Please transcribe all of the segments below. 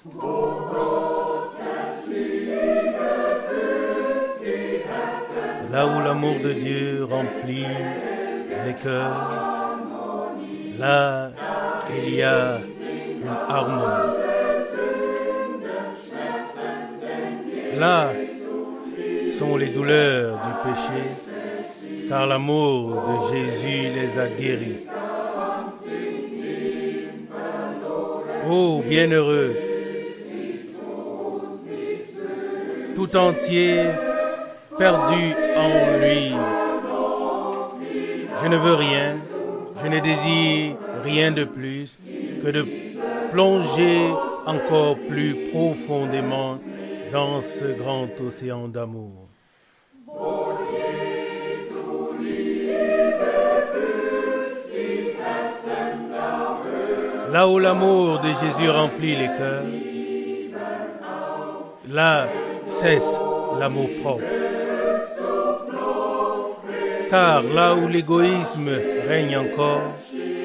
Là où l'amour de Dieu remplit les cœurs, là il y a une harmonie. Là sont les douleurs du péché, car l'amour de Jésus les a guéris. Oh, bienheureux, tout entier, perdu en lui. Je ne veux rien, je ne désire rien de plus que de plonger encore plus profondément dans ce grand océan d'amour. Là où l'amour de Jésus remplit les cœurs, là cesse l'amour propre. Car là où l'égoïsme règne encore,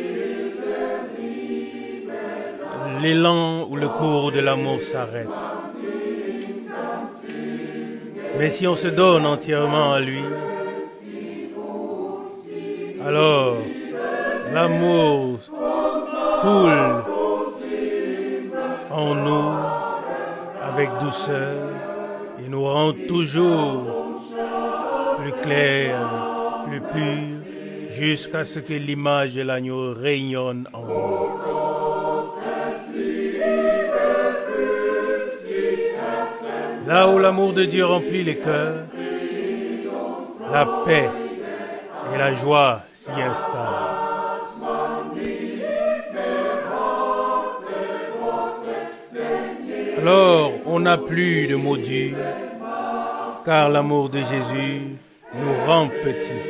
l'élan ou le cours de l'amour s'arrête. Mais si on se donne entièrement à lui, alors l'amour coule en nous avec douceur et nous rend toujours plus clairs, plus purs, jusqu'à ce que l'image de l'agneau rayonne en nous. Là où l'amour de Dieu remplit les cœurs, la paix et la joie s'y installent. Alors, on n'a plus de mots durs, car l'amour de Jésus nous rend petits.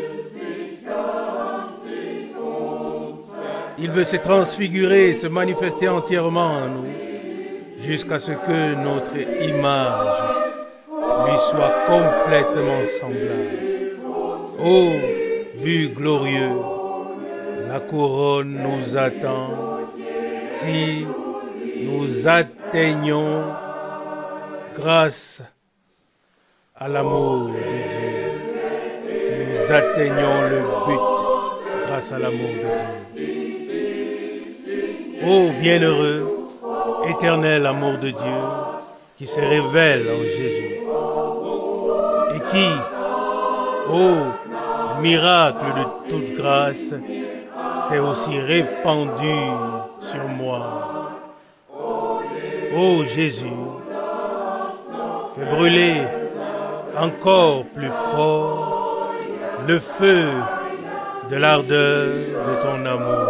Il veut se transfigurer, se manifester entièrement en nous, jusqu'à ce que notre image lui soit complètement semblable. Ô but glorieux, la couronne nous attend si nous atteignons grâce à l'amour de Dieu. Si nous atteignons le but grâce à l'amour de Dieu. Ô bienheureux, éternel amour de Dieu qui se révèle en Jésus et qui, ô miracle de toute grâce, s'est aussi répandu sur moi. Ô Jésus, fais brûler encore plus fort le feu de l'ardeur de ton amour,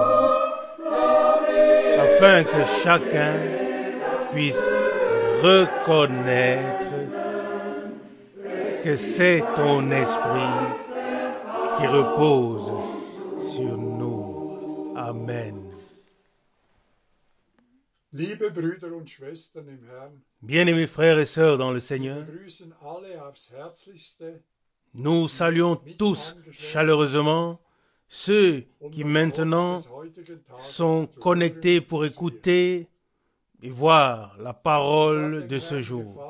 afin que chacun puisse reconnaître que c'est ton esprit qui repose sur nous. Amen. Liebe Brüder und Schwestern im Herrn, Bien-aimés frères et sœurs dans le Seigneur, wir grüßen alle aufs Herzlichste, nous saluons tous chaleureusement ceux qui maintenant sont connectés pour écouter et voir la parole de ce jour.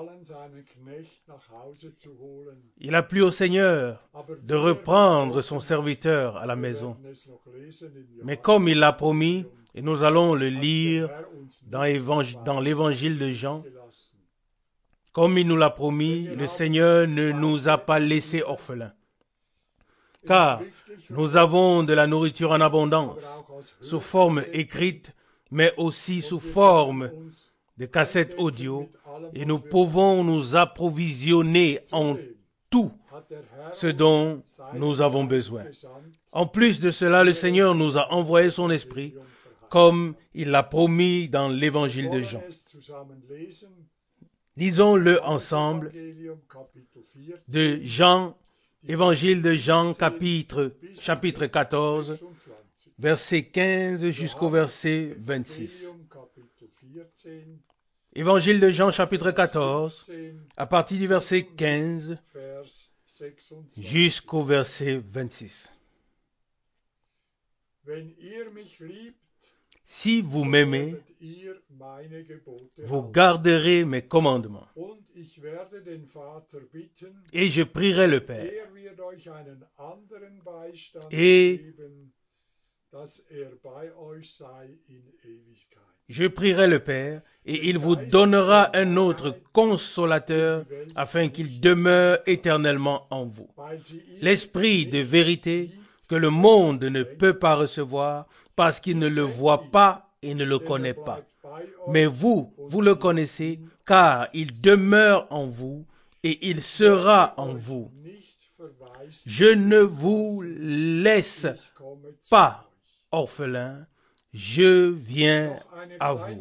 Il a plu au Seigneur de reprendre son serviteur à la maison. Mais comme il l'a promis, et nous allons le lire dans l'évangile de Jean, comme il nous l'a promis, le Seigneur ne nous a pas laissés orphelins. Car nous avons de la nourriture en abondance, sous forme écrite, mais aussi sous forme de cassettes audio, et nous pouvons nous approvisionner en tout ce dont nous avons besoin. En plus de cela, le Seigneur nous a envoyé son esprit, comme il l'a promis dans l'évangile de Jean. Lisons-le ensemble de Jean, évangile de Jean, chapitre 14, verset 15 jusqu'au verset 26. Évangile de Jean, chapitre 14, à partir du verset 15 jusqu'au verset 26. si vous m'aimez, werdet ihr meine Gebote vous halten. garderez mes commandements. Und ich werde den Vater bitten, Et je prierai le Père. wird euch einen anderen Beistand Et geben, dass bei euch sei in Ewigkeit. Je prierai le Père, et il vous donnera un autre consolateur, afin qu'il demeure éternellement en vous. L'esprit de vérité que le monde ne peut pas recevoir, parce qu'il ne le voit pas et ne le connaît pas. Mais vous, vous le connaissez, car il demeure en vous, et il sera en vous. Je ne vous laisse pas orphelin, je viens à vous.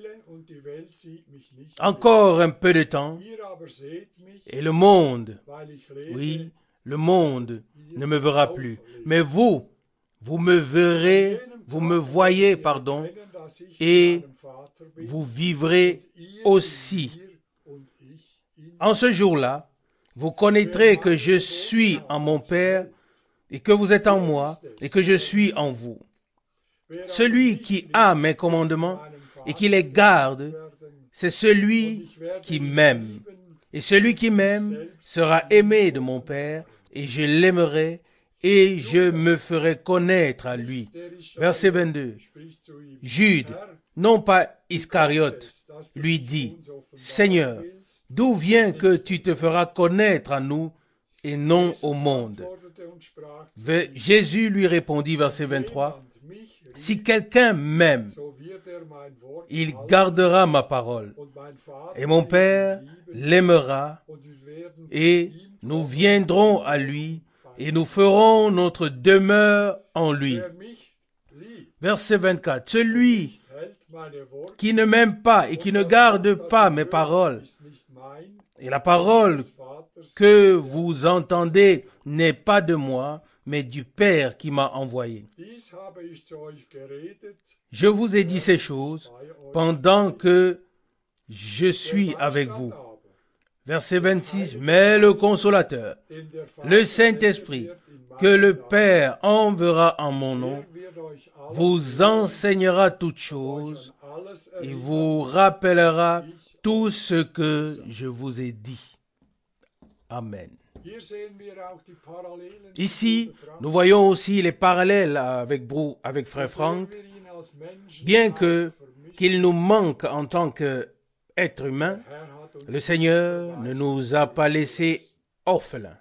Encore un peu de temps, et le monde, oui, le monde ne me verra plus. Mais vous, vous me verrez, vous me voyez, pardon, et vous vivrez aussi. En ce jour-là, vous connaîtrez que je suis en mon Père, et que vous êtes en moi, et que je suis en vous. Celui qui a mes commandements et qui les garde, c'est celui qui m'aime. Et celui qui m'aime sera aimé de mon Père, et je l'aimerai, et je me ferai connaître à lui. Verset 22. Jude, non pas Iscariote, lui dit, Seigneur, d'où vient que tu te feras connaître à nous et non au monde? Jésus lui répondit, verset 23, si quelqu'un m'aime, il gardera ma parole, et mon Père l'aimera, et nous viendrons à lui, et nous ferons notre demeure en lui. Verset 24, celui qui ne m'aime pas et qui ne garde pas mes paroles, et la parole que vous entendez n'est pas de moi, mais du Père qui m'a envoyé. Je vous ai dit ces choses pendant que je suis avec vous. Verset 26, mais le Consolateur, le Saint-Esprit, que le Père enverra en mon nom, vous enseignera toutes choses et vous rappellera tout ce que je vous ai dit. Amen. Ici, nous voyons aussi les parallèles avec Frère Franck. Bien qu'il nous manque en tant qu'être humain, le Seigneur ne nous a pas laissés orphelins.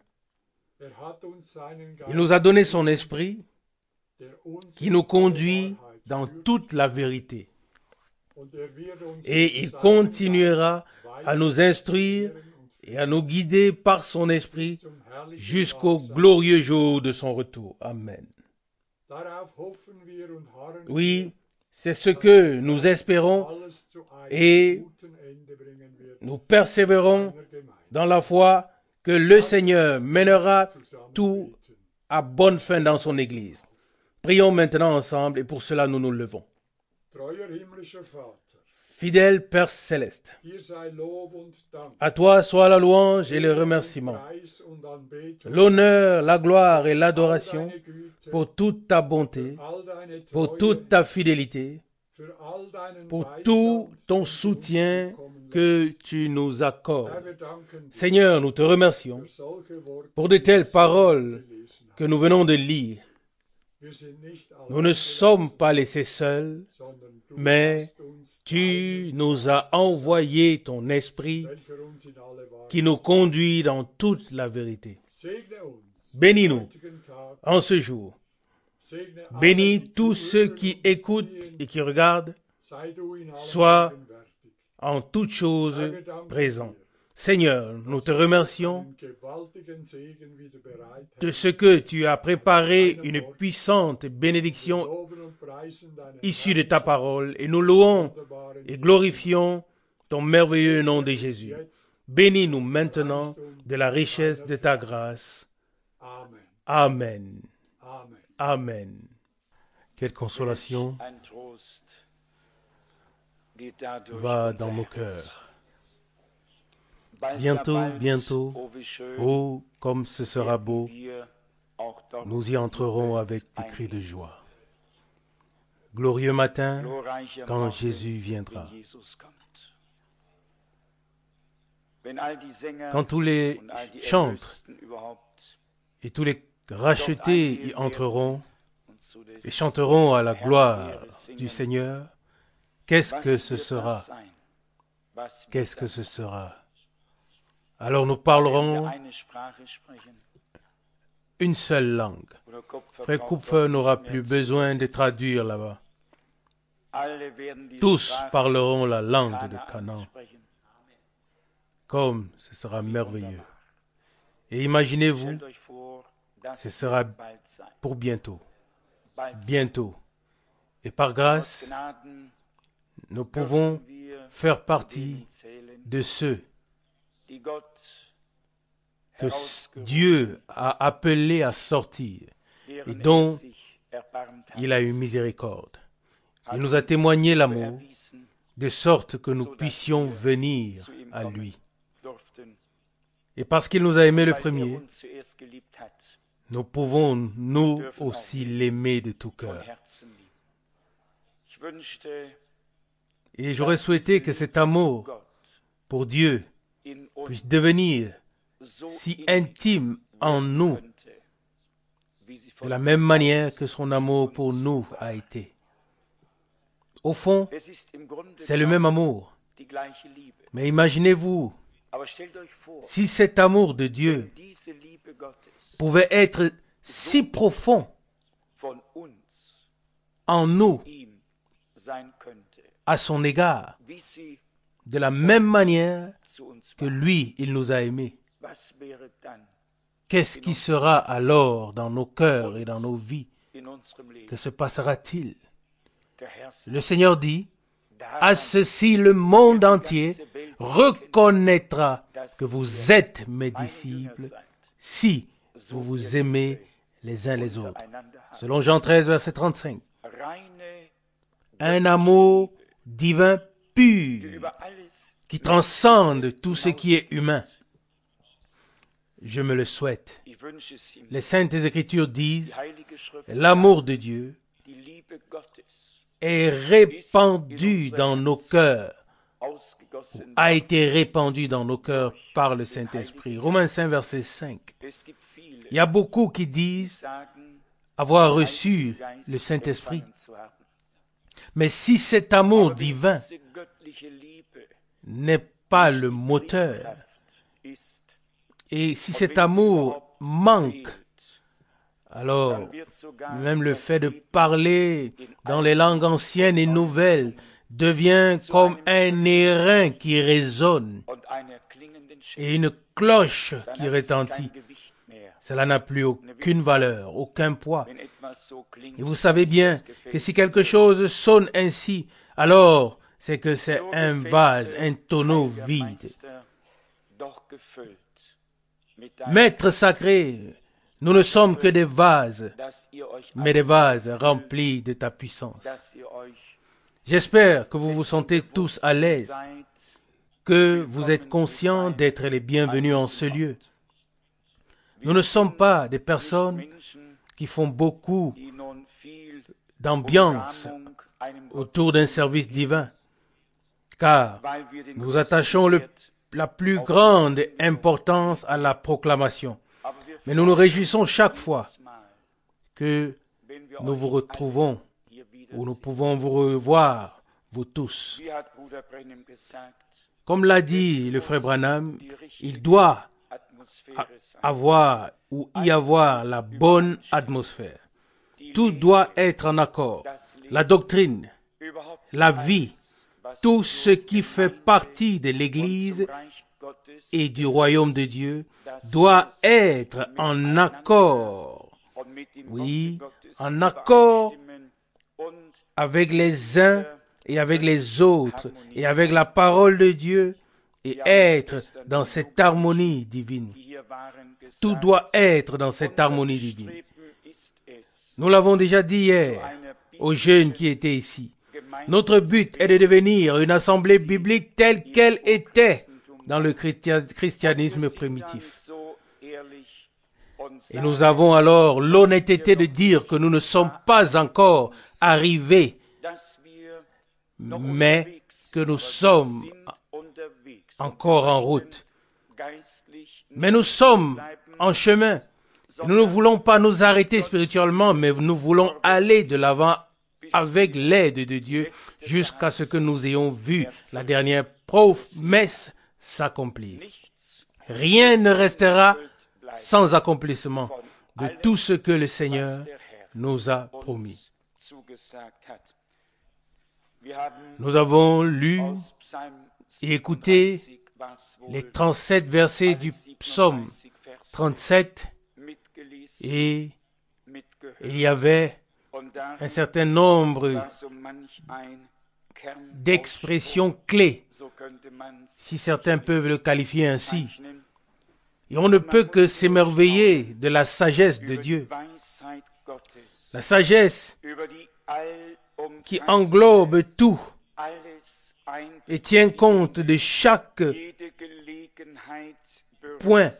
Il nous a donné son esprit qui nous conduit dans toute la vérité. Et il continuera à nous instruire et à nous guider par son esprit jusqu'au glorieux jour de son retour. Amen. Oui, c'est ce que nous espérons et nous persévérons dans la foi que le Seigneur mènera tout à bonne fin dans son Église. Prions maintenant ensemble et pour cela nous nous levons. Fidèle Père Céleste, à toi soit la louange et le remerciement, l'honneur, la gloire et l'adoration pour toute ta bonté, pour toute ta fidélité, pour tout ton soutien que tu nous accordes. Seigneur, nous te remercions pour de telles paroles que nous venons de lire. Nous ne sommes pas laissés seuls, mais tu nous as envoyé ton esprit qui nous conduit dans toute la vérité. Bénis-nous en ce jour. Bénis tous ceux qui écoutent et qui regardent. Sois en toutes choses présent. Seigneur, nous te remercions de ce que tu as préparé une puissante bénédiction issue de ta parole et nous louons et glorifions ton merveilleux nom de Jésus. Bénis-nous maintenant de la richesse de ta grâce. Amen. Amen. Quelle consolation va dans nos cœurs. Bientôt, oh, comme ce sera beau, nous y entrerons avec des cris de joie. glorieux matin glorreicher quand Morgen, Jésus viendra. wenn Jesus kommt. Wenn all die Sänger Quand tous les und all die chantres Erlösten überhaupt et tous les rachetés y entreront und zu des et chanteront à la Herrn gloire Ehre singen, du Seigneur, qu'est-ce was que ce wird das sera? sein? Was wird Qu'est-ce que das ce sein? sera? Alors nous Werden wir parlerons eine Sprache sprechen? une seule langue. Oder Kupfer Frère braucht Kupfer dort n'aura nicht mehr plus zu besoin de übersetzen. traduire là-bas. Alle werden diese Tous Sprache parleront la langue de Kanaans Canaan, sprechen. comme ce sera merveilleux. Et imaginez-vous, Stellt euch vor, das ce sera wird bald sein. pour bientôt, Bald sein. bientôt. Et par Aus grâce, Gnaden nous pouvons dürfen wir faire zu partie denen zählen, de ceux die Gott que herausgerufen, Dieu a appelés à sortir deren et dont sich erbarmt hat, il a eu miséricorde. hat Il nous a uns témoigné l'amour, erwiesen, de sorte que nous puissions venir zu ihm à kommen lui. durften, Et parce qu'il nous a aimés le weil er premier, uns zuerst geliebt hat, nous pouvons nous aussi l'aimer de tout von cœur. Herzen lieben. Ich wünschte, Et j'aurais souhaité que cet amour Gott pour Dieu in uns puisse devenir so si innig intime en nous, könnte, wie sie de von la même manière uns que son amour pour nous a été. Au fond, Es ist im Grunde c'est le même amour. die gleiche Liebe. Mais imaginez-vous, Aber stellt euch vor, si cet amour de Dieu wenn diese Liebe Gottes pouvait être si profond von uns en nous ihm sein könnte, à son égard, wie sie de la même manière zu uns que war. lui, il nous a aimés. Was wäre dann Qu'est-ce qui sera alors dans nos cœurs et dans nos vies? in unserem Leben? Que se passera-t-il? Der Herr sagt, Le Seigneur dit, à daran ceci le monde entier reconnaîtra que vous êtes mes meine Jünger disciples seid, si so vous vous ihr aimez les uns les autres. untereinander habt. Selon Jean 13, verset 35. Reine, Un amour divin die pur über alles qui transcende tout ce qui est humain. Je me le souhaite. ich wünsche es ihm, Les Saintes Écritures die disent, Heilige Schrift, l'amour de Dieu die Liebe Gottes, est répandu dans nos cœurs, ausgegossen. a été répandu dans nos cœurs par le Saint-Esprit. Romains 5, verset 5. Es gibt viele, Il y a beaucoup qui disent sagen, avoir den reçu Heiligen Geist le Saint-Esprit. empfangen zu haben. Mais si cet amour Aber wenn divin diese göttliche Liebe n'est pas le moteur, Triebkraft ist, et si und cet wenn sie amour überhaupt manque, fehlt, alors dann wird sogar même le das fait de Leben parler dans les langues anciennes et nouvelles devient comme un airain qui résonne und einer klingenden Schelle, et une cloche dann qui hat es kein retentit. Gewicht mehr. Cela n'a plus aucune valeur, aucun poids. Wenn etwas so klingt, Et vous savez bien ist das Gefäß que si quelque chose sonne ainsi, alors c'est que c'est nur un Gefäße, vase, un tonneau heiliger vide. Meister, doch gefüllt mit deinem, Maître sacré, nous ne sommes que des vases, dass ihr euch mais des vases remplis de ta puissance. dass ihr euch J'espère que vous vous sentez tous à l'aise, seid, que vous êtes conscients d'être les bienvenus en ce lieu. Nous ne sommes pas des personnes Menschen, qui font beaucoup die nun viel d'ambiance Umrahmung einem autour d'un service divin, car weil wir den nous attachons la plus grande importance à la proclamation. aber wir Mais nous nous réjouissons chaque fois jedes Mal, que wenn wir nous euch vous retrouvons, hier wieder où nous pouvons vous revoir, vous tous. wie hat Bruder Brenhem gesagt, Comme l'a dit le frère Branham, il doit Atmosphäre sein. avoir ou y avoir la bonne atmosphère. Tout doit être en accord. La doctrine, Überhaupt la vie, was tout ce qui fait partie de l'Église zum Reich Gottes et du royaume de Dieu doit être en accord, und mit dem oui, Worte Gottes en accord übereinstimmen und avec les uns et avec les autres et avec la parole de Dieu et être dans cette harmonie divine. die hier waren gesagt, Tout doit être dans cette harmonie divine. Streben ist es, Nous l'avons déjà dit hier aux jeunes qui étaient ici. Notre but est de devenir une assemblée biblique telle qu'elle était dans le christianisme primitif. so ehrlich und Et nous avons alors l'honnêteté de dire que nous ne sommes pas encore arrivés mais que nous sommes encore en route. Mais nous sommes en chemin. Nous ne voulons pas nous arrêter spirituellement, mais nous voulons aller de l'avant avec l'aide de Dieu jusqu'à ce que nous ayons vu la dernière promesse s'accomplir. Rien ne restera sans accomplissement de tout ce que le Seigneur nous a promis. Nous avons lu et écouté les 37 versets du psaume 37 et il y avait un certain nombre d'expressions clés, si certains peuvent le qualifier ainsi. Et on ne peut que s'émerveiller de la sagesse de Dieu. La sagesse qui englobe tout et tient compte de chaque point.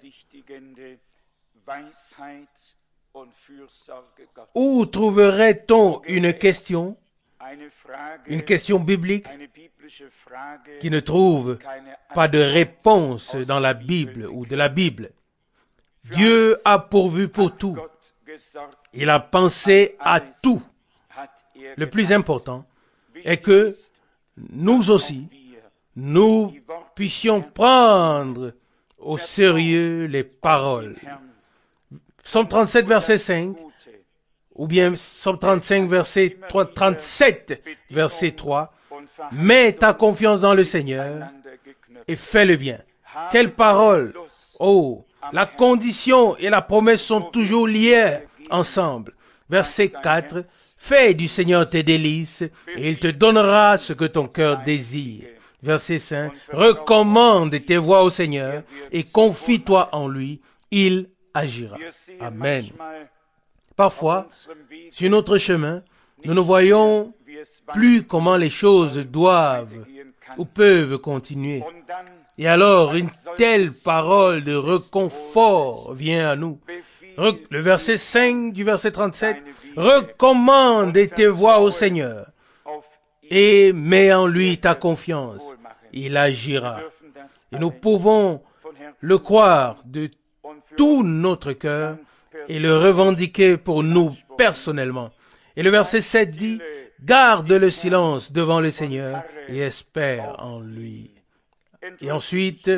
Où trouverait-on une question biblique qui ne trouve pas de réponse dans la Bible ou de la Bible? Dieu a pourvu pour tout. Il a pensé à tout. Le plus important est que nous aussi, nous puissions prendre au sérieux les paroles. Psaume 37, verset 5, ou bien Psaume 35, verset 3, 37, verset 3, « Mets ta confiance dans le Seigneur et fais le bien. » Quelle parole! Oh, la condition et la promesse sont toujours liées ensemble. Verset 4, « Fais du Seigneur tes délices et il te donnera ce que ton cœur désire. » Verset 5, « Recommande tes voies au Seigneur et confie-toi en lui, il agira. » Amen. Parfois, sur notre chemin, nous ne voyons plus comment les choses doivent ou peuvent continuer. Et alors, une telle parole de réconfort vient à nous. Le verset 5 du verset 37, « Recommande tes voies au Seigneur et mets en lui ta confiance. Il agira. » Et nous pouvons le croire de tout notre cœur et le revendiquer pour nous personnellement. Et le verset 7 dit, « Garde le silence devant le Seigneur et espère en lui. » Et ensuite,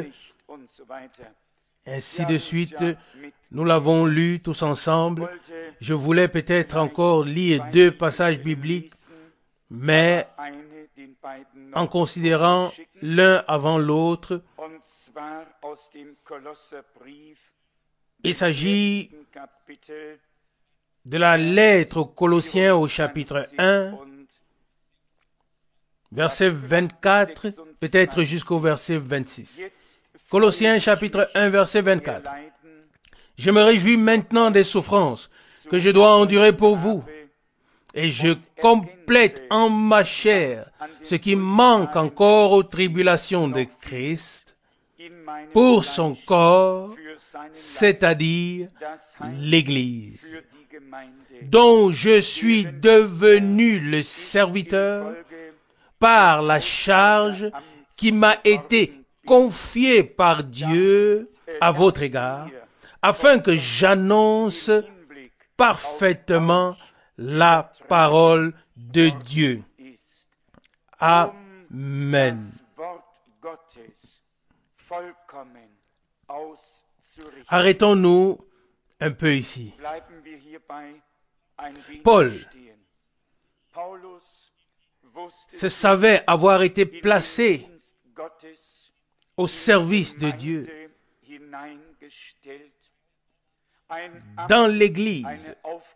ainsi de suite, nous l'avons lu tous ensemble. Je voulais peut-être encore lire 2 passages bibliques, mais en considérant l'un avant l'autre, il s'agit de la lettre aux Colossiens au chapitre 1, verset 24, peut-être jusqu'au verset 26. Colossiens chapitre 1, verset 24. « Je me réjouis maintenant des souffrances que je dois endurer pour vous, et je complète en ma chair ce qui manque encore aux tribulations de Christ pour son corps, c'est-à-dire l'Église, dont je suis devenu le serviteur par la charge qui m'a été confiée par Dieu à votre égard, afin que j'annonce parfaitement la parole de Dieu. » Amen. Arrêtons-nous un peu ici. Paul se savait avoir été placé au service de Dieu dans l'Église.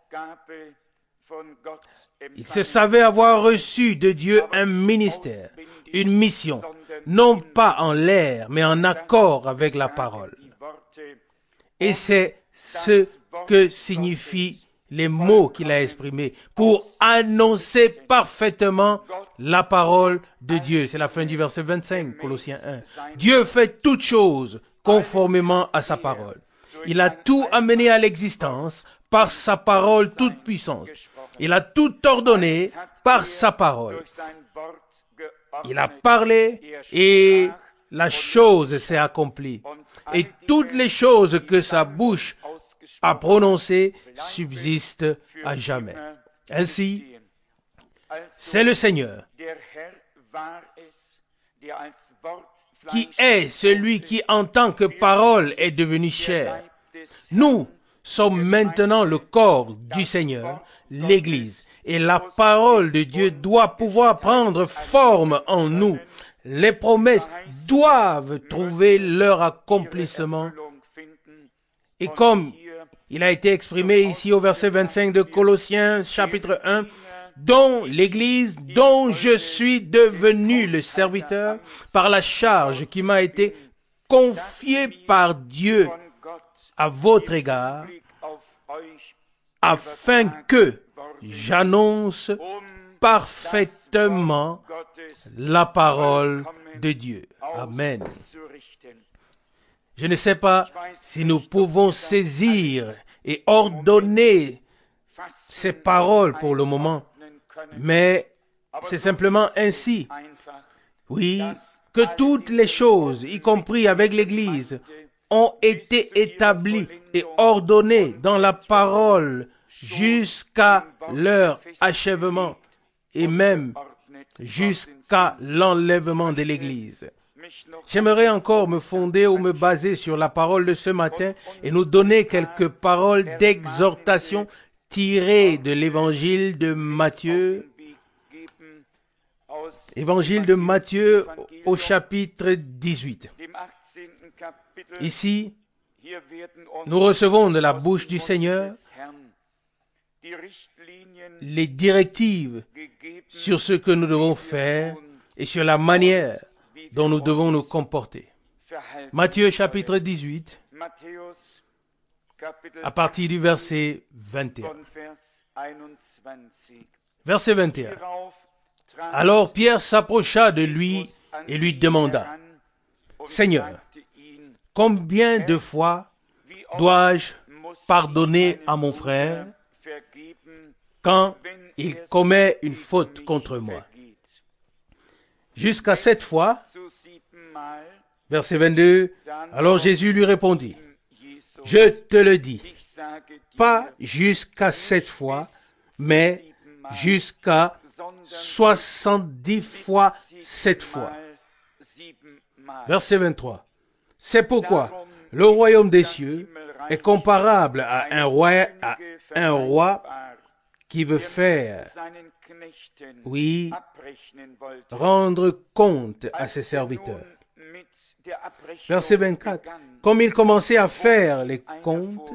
Il se savait avoir reçu de Dieu un ministère, une mission, non pas en l'air, mais en accord avec la parole. Et c'est ce que signifient les mots qu'il a exprimés pour annoncer parfaitement la parole de Dieu. C'est la fin du verset 25, Colossiens 1. Dieu fait toutes choses conformément à sa parole. Il a tout amené à l'existence par sa parole toute puissance. Il a tout ordonné par sa parole. Il a parlé et la chose s'est accomplie. Et toutes les choses que sa bouche a prononcées subsistent à jamais. Ainsi, c'est le Seigneur qui est celui qui, en tant que parole, est devenu chair. Nous sommes maintenant le corps du Seigneur, l'Église, et la parole de Dieu doit pouvoir prendre forme en nous. Les promesses doivent trouver leur accomplissement. Et comme il a été exprimé ici au verset 25 de Colossiens, chapitre 1, dont l'Église, dont je suis devenu le serviteur par la charge qui m'a été confiée par Dieu à votre égard, afin que j'annonce parfaitement la parole de Dieu. Amen. Je ne sais pas si nous pouvons saisir et ordonner ces paroles pour le moment, mais c'est simplement ainsi. Oui, que toutes les choses, y compris avec l'Église, ont été établies et ordonnées dans la parole jusqu'à leur achèvement et même jusqu'à l'enlèvement de l'Église. J'aimerais encore me fonder ou me baser sur la parole de ce matin et nous donner quelques paroles d'exhortation tirées de l'évangile de Matthieu. Évangile de Matthieu au chapitre 18. Ici, nous recevons de la bouche du Seigneur les directives sur ce que nous devons faire et sur la manière dont nous devons nous comporter. Matthieu chapitre 18, à partir du verset 21. Verset 21. Alors Pierre s'approcha de lui et lui demanda, « Seigneur, combien de fois dois-je pardonner à mon frère quand il commet une faute contre moi? Jusqu'à 7 fois. » Verset 22. Alors Jésus lui répondit, « Je te le dis, pas jusqu'à 7 fois, mais jusqu'à 70 fois 7 fois. » Verset 23. C'est pourquoi le royaume des cieux est comparable à un roi qui veut faire, oui, rendre compte à ses serviteurs. Verset 24. Comme il commençait à faire les comptes,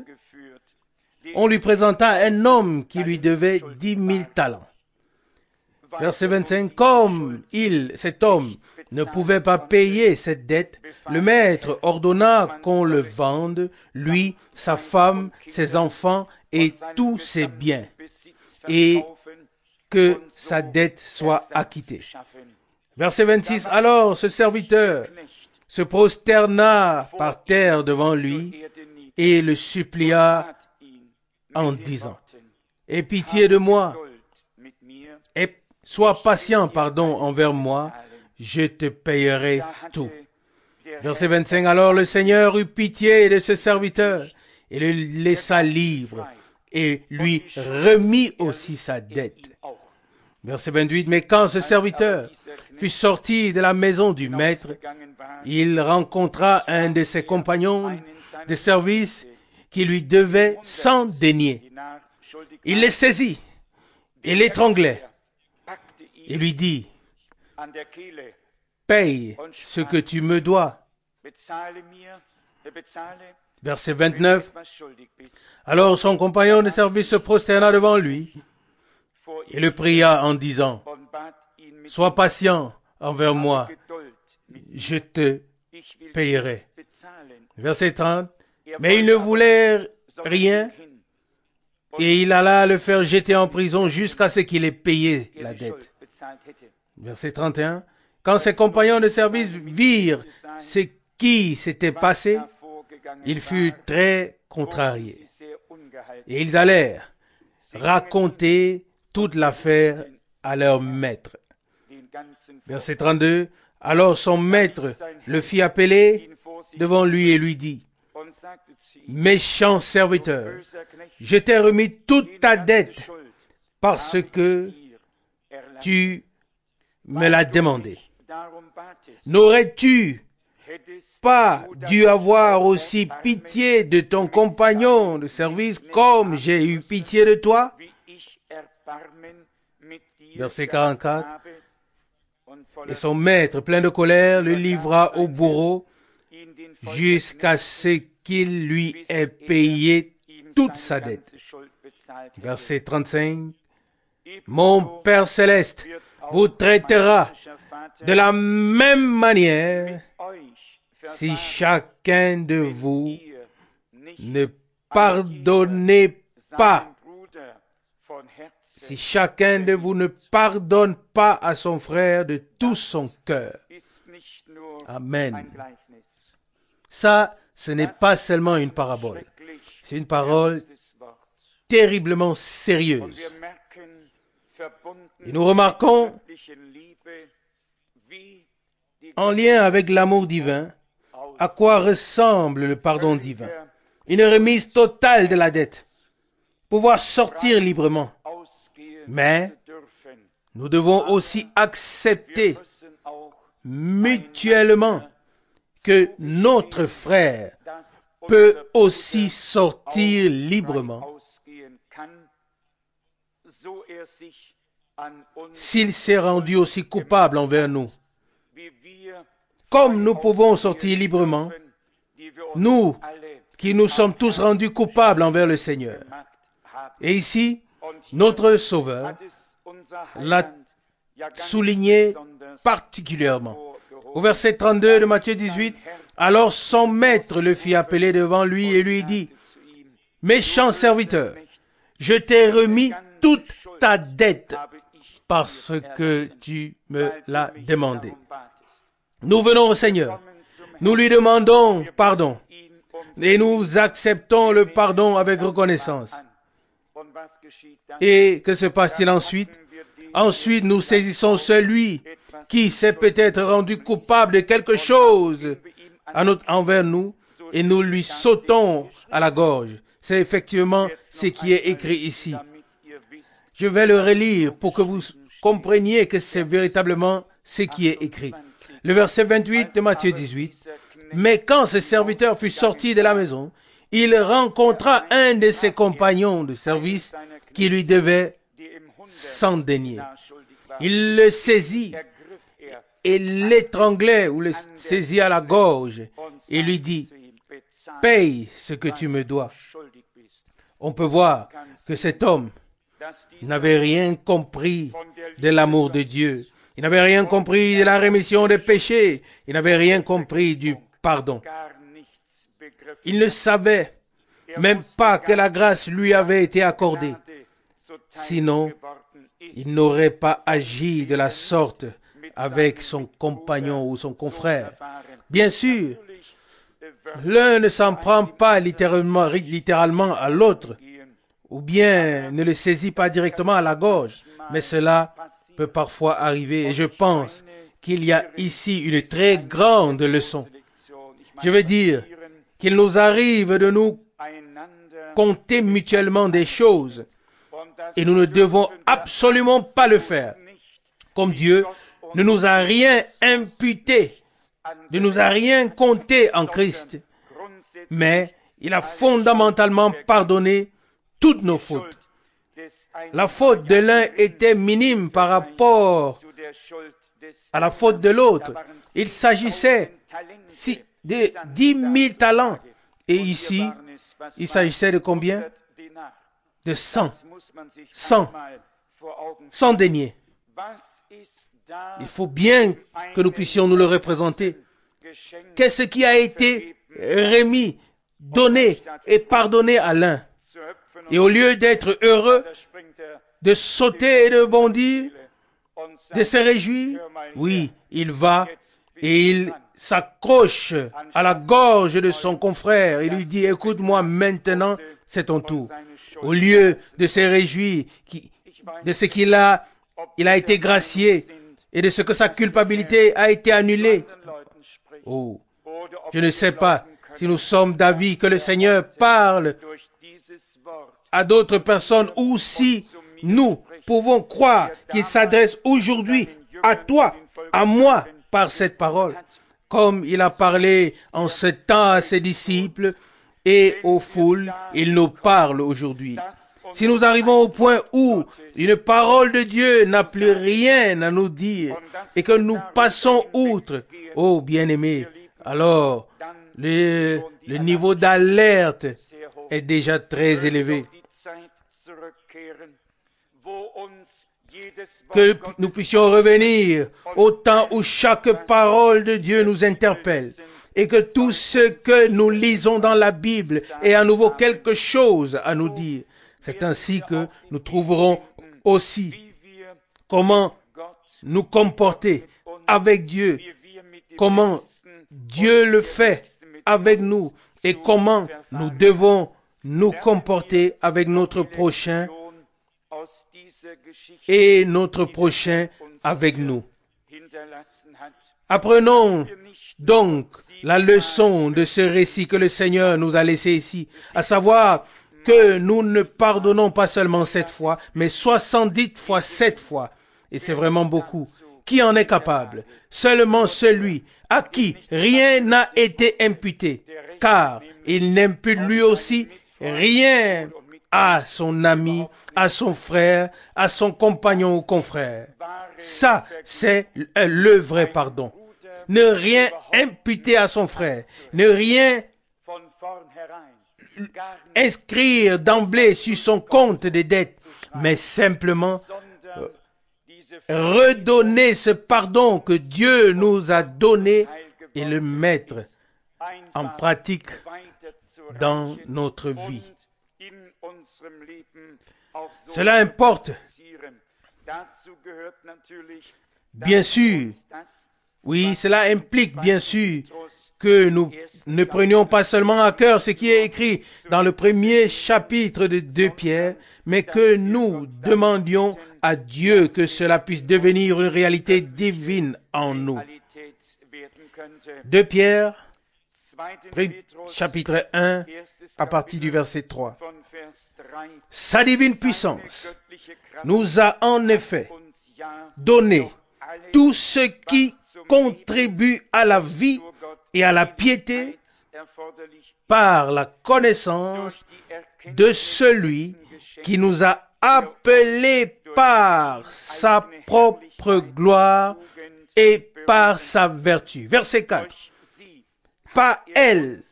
on lui présenta un homme qui lui devait 10 000 talents. Verset 25. Comme cet homme, ne pouvait pas payer cette dette, le maître ordonna qu'on le vende, lui, sa femme, ses enfants et tous ses biens, et que sa dette soit acquittée. Verset 26. Alors ce serviteur se prosterna par terre devant lui et le supplia en disant, « Aie pitié de moi et sois patient, envers moi, je te payerai tout. » Verset 25. Alors le Seigneur eut pitié de ce serviteur et le laissa libre et lui remit aussi sa dette. Verset 28. Mais quand ce serviteur fut sorti de la maison du maître, il rencontra un de ses compagnons de service qui lui devait 100 deniers. Il les saisit et l'étranglait. Il lui dit, « Paye ce que tu me dois. » Verset 29. Alors son compagnon de service se prosterna devant lui et le pria en disant, « Sois patient envers moi, je te payerai. » Verset 30. Mais il ne voulait rien et il alla le faire jeter en prison jusqu'à ce qu'il ait payé la dette. Verset 31. Quand ses compagnons de service virent ce qui s'était passé, ils furent très contrariés. Et ils allèrent raconter toute l'affaire à leur maître. Verset 32. Alors son maître le fit appeler devant lui et lui dit, méchant serviteur, je t'ai remis toute ta dette parce que tu me l'as demandé. N'aurais-tu pas dû avoir aussi pitié de ton compagnon de service comme j'ai eu pitié de toi? Verset 44. Et son maître, plein de colère, le livra au bourreau jusqu'à ce qu'il lui ait payé toute sa dette. Verset 35. Mon Père céleste vous traitera de la même manière si chacun de vous ne pardonnez pas. Si chacun de vous ne pardonne pas à son frère de tout son cœur. Amen. Ça, ce n'est pas seulement une parabole. C'est une parole terriblement sérieuse. Et nous remarquons, en lien avec l'amour divin, à quoi ressemble le pardon divin. Une remise totale de la dette. Pouvoir sortir librement. Mais nous devons aussi accepter mutuellement que notre frère peut aussi sortir librement s'il s'est rendu aussi coupable envers nous. Comme nous pouvons sortir librement, nous qui nous sommes tous rendus coupables envers le Seigneur. Et ici, notre Sauveur l'a souligné particulièrement. Au verset 32 de Matthieu 18, alors son maître le fit appeler devant lui et lui dit, méchant serviteur, je t'ai remis toute ta dette parce que tu me l'as demandé. Nous venons au Seigneur, nous lui demandons pardon et nous acceptons le pardon avec reconnaissance. Et que se passe-t-il ensuite? Ensuite, nous saisissons celui qui s'est peut-être rendu coupable de quelque chose envers nous et nous lui sautons à la gorge. C'est effectivement ce qui est écrit ici. Je vais le relire pour que vous compreniez que c'est véritablement ce qui est écrit. Le verset 28 de Matthieu 18. Mais quand ce serviteur fut sorti de la maison, il rencontra un de ses compagnons de service qui lui devait 100 deniers. Il le saisit et l'étranglait ou le saisit à la gorge et lui dit, paye ce que tu me dois. On peut voir que cet homme n'avait rien compris de l'amour de Dieu. Il n'avait rien compris de la rémission des péchés. Il n'avait rien compris du pardon. Il ne savait même pas que la grâce lui avait été accordée. Sinon, il n'aurait pas agi de la sorte avec son compagnon ou son confrère. Bien sûr, l'un ne s'en prend pas littéralement à l'autre, ou bien ne le saisit pas directement à la gorge, mais cela peut parfois arriver et je pense qu'il y a ici une très grande leçon. Je veux dire qu'il nous arrive de nous compter mutuellement des choses et nous ne devons absolument pas le faire. Comme Dieu ne nous a rien imputé, ne nous a rien compté en Christ, mais il a fondamentalement pardonné toutes nos fautes. La faute de l'un était minime par rapport à la faute de l'autre. Il s'agissait de 10 000 talents. Et ici, il s'agissait de combien? De 100 deniers. Il faut bien que nous puissions nous le représenter. Qu'est-ce qui a été remis, donné et pardonné à l'un? Et au lieu d'être heureux, de sauter et de bondir, de se réjouir, oui, il va et il s'accroche à la gorge de son confrère et lui dit, écoute-moi maintenant, c'est ton tour. Au lieu de se réjouir de ce qu'il a il a été gracié et de ce que sa culpabilité a été annulée. Oh, je ne sais pas si nous sommes d'avis que le Seigneur parle à d'autres personnes ou si nous pouvons croire qu'il s'adresse aujourd'hui à toi, à moi, par cette parole, comme il a parlé en ce temps à ses disciples et aux foules, il nous parle aujourd'hui. Si nous arrivons au point où une parole de Dieu n'a plus rien à nous dire et que nous passons outre, oh bien-aimés, alors le niveau d'alerte est déjà très élevé. Que nous puissions revenir au temps où chaque parole de Dieu nous interpelle et que tout ce que nous lisons dans la Bible ait à nouveau quelque chose à nous dire. C'est ainsi que nous trouverons aussi comment nous comporter avec Dieu, comment Dieu le fait avec nous et comment nous devons nous comporter avec notre prochain et notre prochain avec nous. Apprenons donc la leçon de ce récit que le Seigneur nous a laissé ici, à savoir que nous ne pardonnons pas seulement 7 fois, mais 70 fois 7 fois. Et c'est vraiment beaucoup. Qui en est capable? Seulement celui à qui rien n'a été imputé, car il n'impute lui aussi rien à son ami, à son frère, à son compagnon ou confrère. Ça, c'est le vrai pardon. Ne rien imputer à son frère, ne rien inscrire d'emblée sur son compte des dettes, mais simplement redonner ce pardon que Dieu nous a donné et le mettre en pratique dans notre vie. Cela importe. Bien sûr, oui, cela implique bien sûr que nous ne prenions pas seulement à cœur ce qui est écrit dans le premier chapitre de 2 Pierre, mais que nous demandions à Dieu que cela puisse devenir une réalité divine en nous. 2 Pierre, chapitre 1, à partir du verset 3. Sa divine puissance nous a en effet donné tout ce qui contribue à la vie et à la piété par la connaissance de celui qui nous a appelés par sa propre gloire et par sa vertu. Verset 4. Par elle,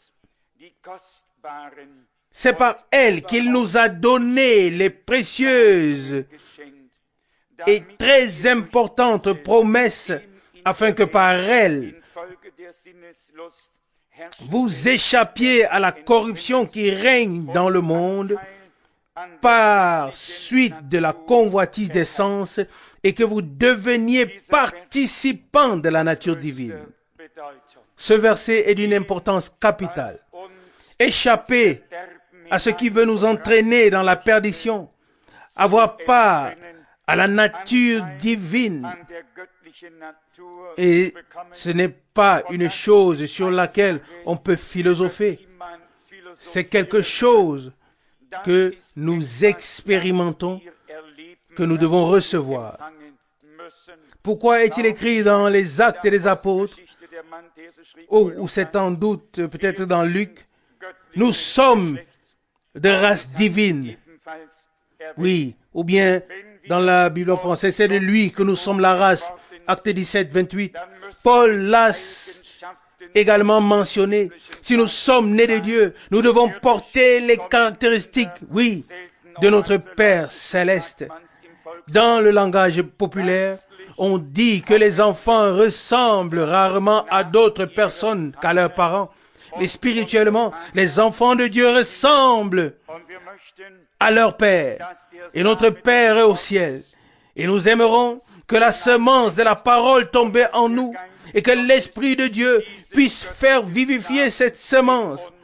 c'est par elle qu'il nous a donné les précieuses et très importantes promesses, afin que par elle, vous échappiez à la corruption qui règne dans le monde par suite de la convoitise des sens et que vous deveniez participants de la nature divine. Ce verset est d'une importance capitale. Échapper à ce qui veut nous entraîner dans la perdition, avoir part à la nature divine. Et ce n'est pas une chose sur laquelle on peut philosopher. C'est quelque chose que nous expérimentons, que nous devons recevoir. Pourquoi est-il écrit dans les Actes des Apôtres, ou c'est en doute peut-être dans Luc, nous sommes de race divine? Oui, ou bien dans la Bible en français, c'est de lui que nous sommes la race. Acte 17, 28. Paul l'a également mentionné. Si nous sommes nés de Dieu, nous devons porter les caractéristiques, oui, de notre Père céleste. Dans le langage populaire, on dit que les enfants ressemblent rarement à d'autres personnes qu'à leurs parents. Mais spirituellement, les enfants de Dieu ressemblent à leur Père. Et notre Père est au ciel. Et nous aimerons que la semence de la parole tombe en nous et que l'Esprit de Dieu puisse faire vivifier cette semence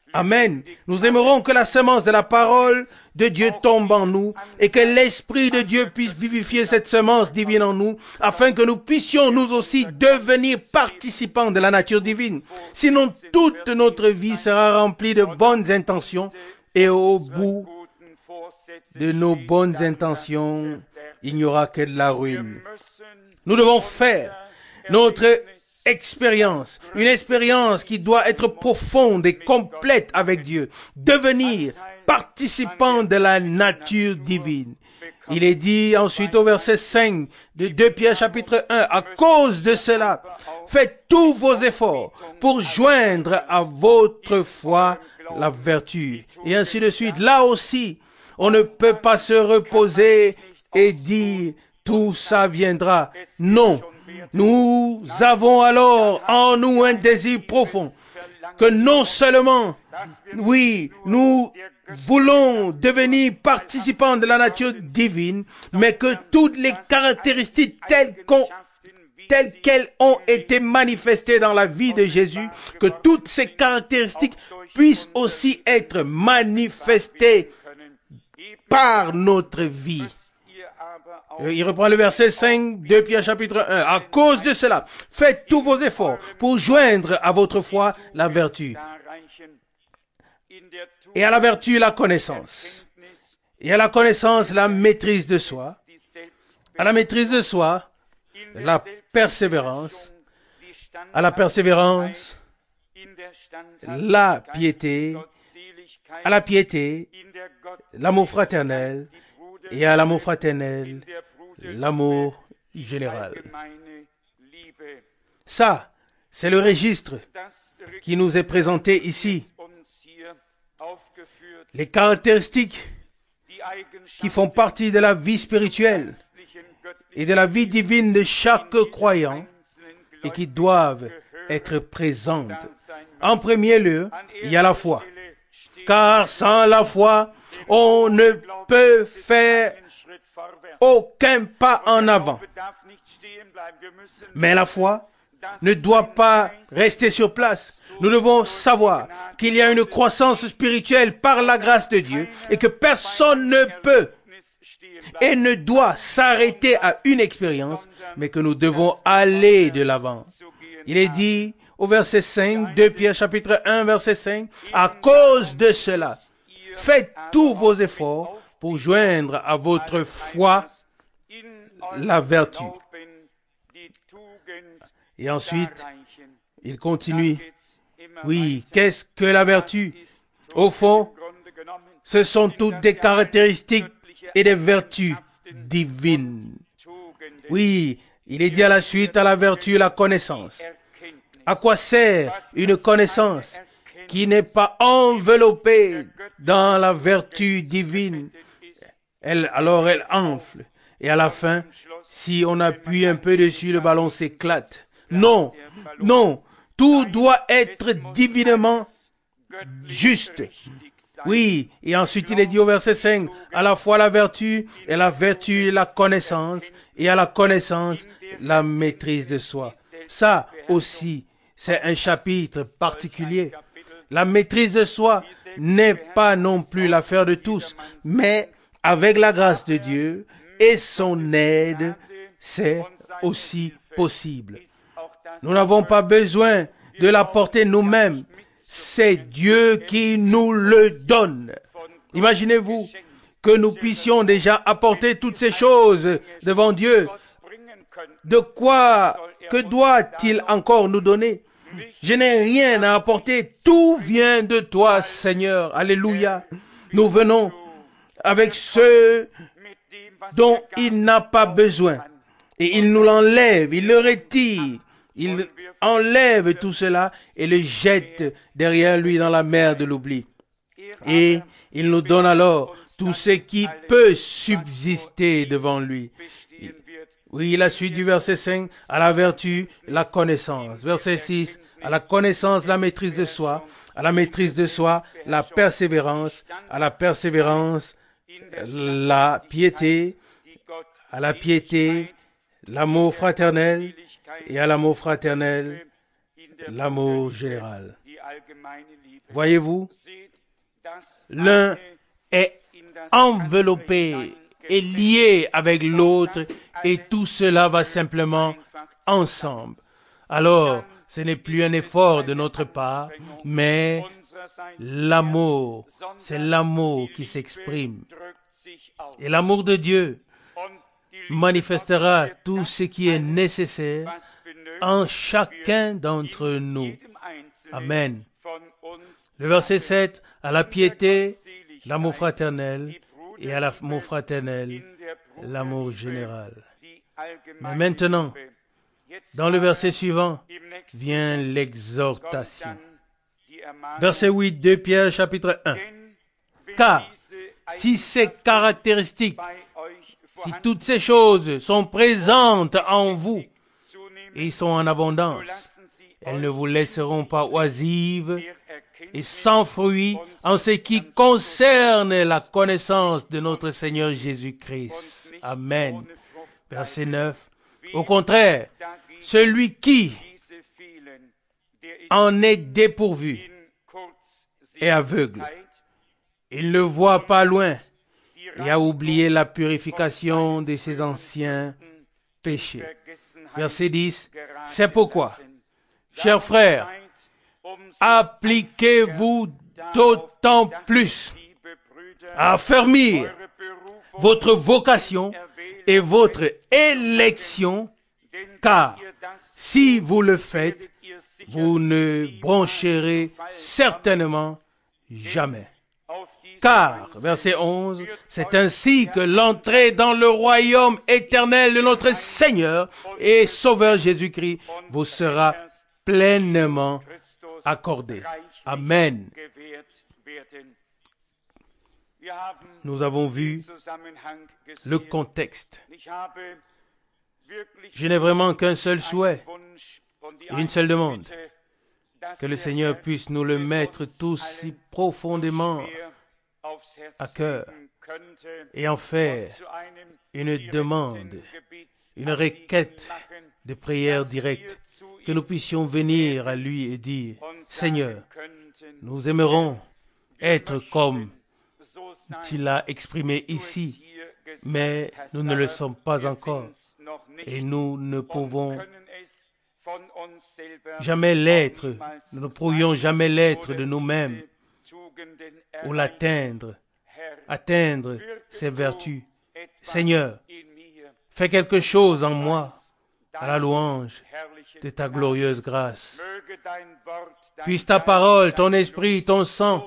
Amen. Nous aimerons que la semence de la parole de Dieu tombe en nous et que l'Esprit de Dieu puisse vivifier cette semence divine en nous afin que nous puissions nous aussi devenir participants de la nature divine. Sinon, toute notre vie sera remplie de bonnes intentions et au bout de nos bonnes intentions, il n'y aura que de la ruine. Nous devons faire notre expérience, une expérience qui doit être profonde et complète avec Dieu, devenir participant de la nature divine. Il est dit ensuite au verset 5 de 2 Pierre chapitre 1, à cause de cela, faites tous vos efforts pour joindre à votre foi la vertu. Et ainsi de suite. Là aussi, on ne peut pas se reposer et dire tout ça viendra. Non. Nous avons alors en nous un désir profond que non seulement, oui, nous voulons devenir participants de la nature divine, mais que toutes les caractéristiques telles qu'elles ont été manifestées dans la vie de Jésus, que toutes ces caractéristiques puissent aussi être manifestées par notre vie. Il reprend le verset 5 de Pierre chapitre 1. À cause de cela, faites tous vos efforts pour joindre à votre foi la vertu. Et à la vertu, la connaissance. Et à la connaissance, la maîtrise de soi. À la maîtrise de soi, la persévérance. À la persévérance, la piété. À la piété, l'amour fraternel. Et à l'amour fraternel, l'amour général. Ça, c'est le registre qui nous est présenté ici. Les caractéristiques qui font partie de la vie spirituelle et de la vie divine de chaque croyant et qui doivent être présentes. En premier lieu, il y a la foi. Car sans la foi, on ne peut faire aucun pas en avant. Mais la foi ne doit pas rester sur place. Nous devons savoir qu'il y a une croissance spirituelle par la grâce de Dieu et que personne ne peut et ne doit s'arrêter à une expérience, mais que nous devons aller de l'avant. Il est dit au verset 5 de Pierre chapitre 1 verset 5, à cause de cela, faites tous vos efforts pour joindre à votre foi la vertu. Et ensuite, il continue. Oui, qu'est-ce que la vertu? Au fond, ce sont toutes des caractéristiques et des vertus divines. Oui, il est dit à la suite à la vertu la connaissance. À quoi sert une connaissance qui n'est pas enveloppée dans la vertu divine? Alors elle enfle. Et à la fin, si on appuie un peu dessus, le ballon s'éclate. Non, non, tout doit être divinement juste. Oui, et ensuite il est dit au verset 5, à la fois la vertu, et la vertu la connaissance, et à la connaissance la maîtrise de soi. Ça aussi, c'est un chapitre particulier. La maîtrise de soi n'est pas non plus l'affaire de tous, mais avec la grâce de Dieu et son aide, c'est aussi possible. Nous n'avons pas besoin de l'apporter nous-mêmes. C'est Dieu qui nous le donne. Imaginez-vous que nous puissions déjà apporter toutes ces choses devant Dieu. Que doit-il encore nous donner? Je n'ai rien à apporter. Tout vient de toi, Seigneur. Alléluia. Nous venons avec ce dont il n'a pas besoin. Et il nous l'enlève, il le retire. Il enlève tout cela et le jette derrière lui dans la mer de l'oubli. Et il nous donne alors tout ce qui peut subsister devant lui. Oui, la suite du verset 5, à la vertu, la connaissance. Verset 6, à la connaissance, la maîtrise de soi. À la maîtrise de soi, la persévérance. À la persévérance, la piété. À la piété, l'amour fraternel. Et à l'amour fraternel, l'amour général. Voyez-vous, l'un est enveloppé et lié avec l'autre et tout cela va simplement ensemble. Alors, ce n'est plus un effort de notre part, mais l'amour, c'est l'amour qui s'exprime. Et l'amour de Dieu manifestera tout ce qui est nécessaire en chacun d'entre nous. Amen. Le verset 7, à la piété, l'amour fraternel, et à l'amour fraternel, l'amour général. Mais maintenant, dans le verset suivant, vient l'exhortation. Verset 8, 2 Pierre chapitre 1. Car si ces caractéristiques, si toutes ces choses sont présentes en vous et sont en abondance, elles ne vous laisseront pas oisives et sans fruit en ce qui concerne la connaissance de notre Seigneur Jésus-Christ. Amen. Verset 9. Au contraire, celui qui en est dépourvu est aveugle. Il ne voit pas loin et a oublié la purification de ses anciens péchés. Verset 10. C'est pourquoi, chers frères, appliquez-vous d'autant plus à affermir votre vocation et votre élection, car si vous le faites, vous ne broncherez certainement jamais. Car, verset 11, c'est ainsi que l'entrée dans le royaume éternel de notre Seigneur et Sauveur Jésus-Christ vous sera pleinement accordée. Amen. Nous avons vu le contexte. Je n'ai vraiment qu'un seul souhait, une seule demande, que le Seigneur puisse nous le mettre tous si profondément à cœur et en faire une demande, une requête de prière directe, que nous puissions venir à lui et dire, Seigneur, nous aimerons être comme tu l'as exprimé ici, mais nous ne le sommes pas encore et nous ne pouvons jamais l'être, nous ne pourrions jamais l'être de nous-mêmes ou l'atteindre, atteindre ses vertus. Seigneur, fais quelque chose en moi à la louange de ta glorieuse grâce. Puisse ta parole, ton esprit, ton sang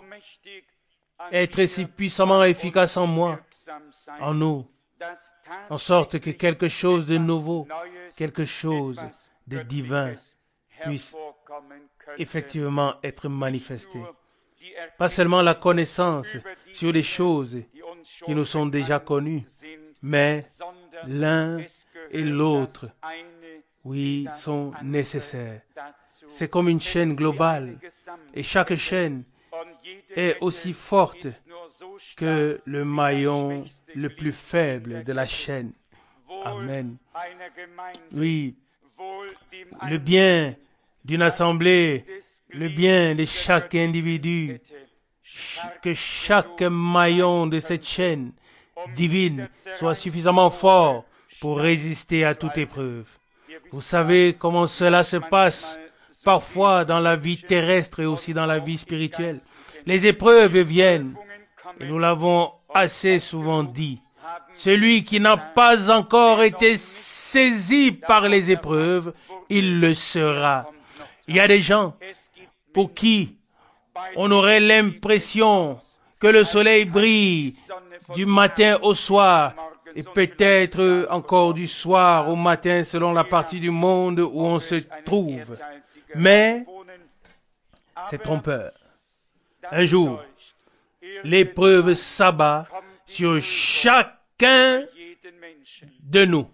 être si puissamment efficace en moi, en nous, en sorte que quelque chose de nouveau, quelque chose de divin puisse effectivement être manifesté. Pas seulement la connaissance sur les choses qui nous sont déjà connues, mais l'un et l'autre, oui, sont nécessaires. C'est comme une chaîne globale, et chaque chaîne est aussi forte que le maillon le plus faible de la chaîne. Amen. Oui, le bien d'une assemblée, le bien de chaque individu, que chaque maillon de cette chaîne divine soit suffisamment fort pour résister à toute épreuve. Vous savez comment cela se passe parfois dans la vie terrestre et aussi dans la vie spirituelle. Les épreuves viennent, et nous l'avons assez souvent dit. Celui qui n'a pas encore été saisi par les épreuves, il le sera. Il y a des gens pour qui on aurait l'impression que le soleil brille du matin au soir et peut-être encore du soir au matin selon la partie du monde où on se trouve. Mais c'est trompeur. Un jour, l'épreuve s'abat sur chacun de nous.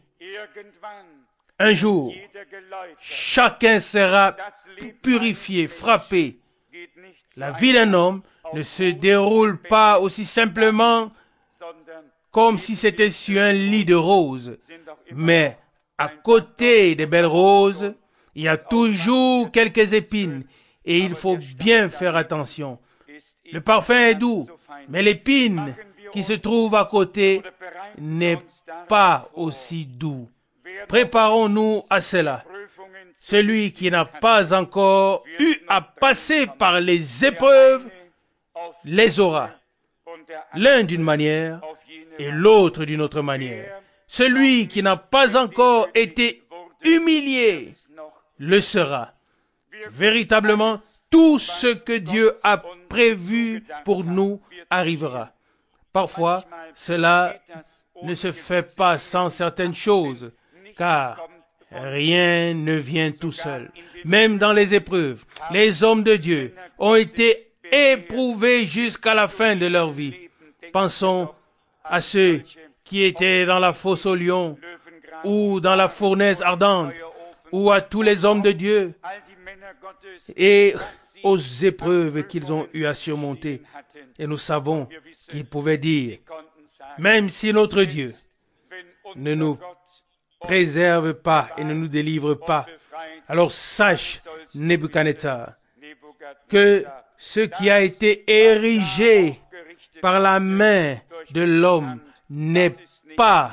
Un jour, chacun sera purifié, frappé. La vie d'un homme ne se déroule pas aussi simplement comme si c'était sur un lit de roses. Mais à côté des belles roses, il y a toujours quelques épines. et il faut bien faire attention. Le parfum est doux, mais l'épine qui se trouve à côté n'est pas aussi doux. Préparons-nous à cela. Celui qui n'a pas encore eu à passer par les épreuves les aura, l'un d'une manière et l'autre d'une autre manière. Celui qui n'a pas encore été humilié le sera. Véritablement, tout ce que Dieu a prévu pour nous arrivera. Parfois, cela ne se fait pas sans certaines choses, car rien ne vient tout seul. Même dans les épreuves, les hommes de Dieu ont été éprouvés jusqu'à la fin de leur vie. Pensons à ceux qui étaient dans la fosse aux lions, ou dans la fournaise ardente, ou à tous les hommes de Dieu, et aux épreuves qu'ils ont eu à surmonter. Et nous savons qu'ils pouvaient dire, même si notre Dieu ne nous préserve pas et ne nous délivre pas, alors sache, Nebuchadnezzar, que ce qui a été érigé par la main de l'homme n'est pas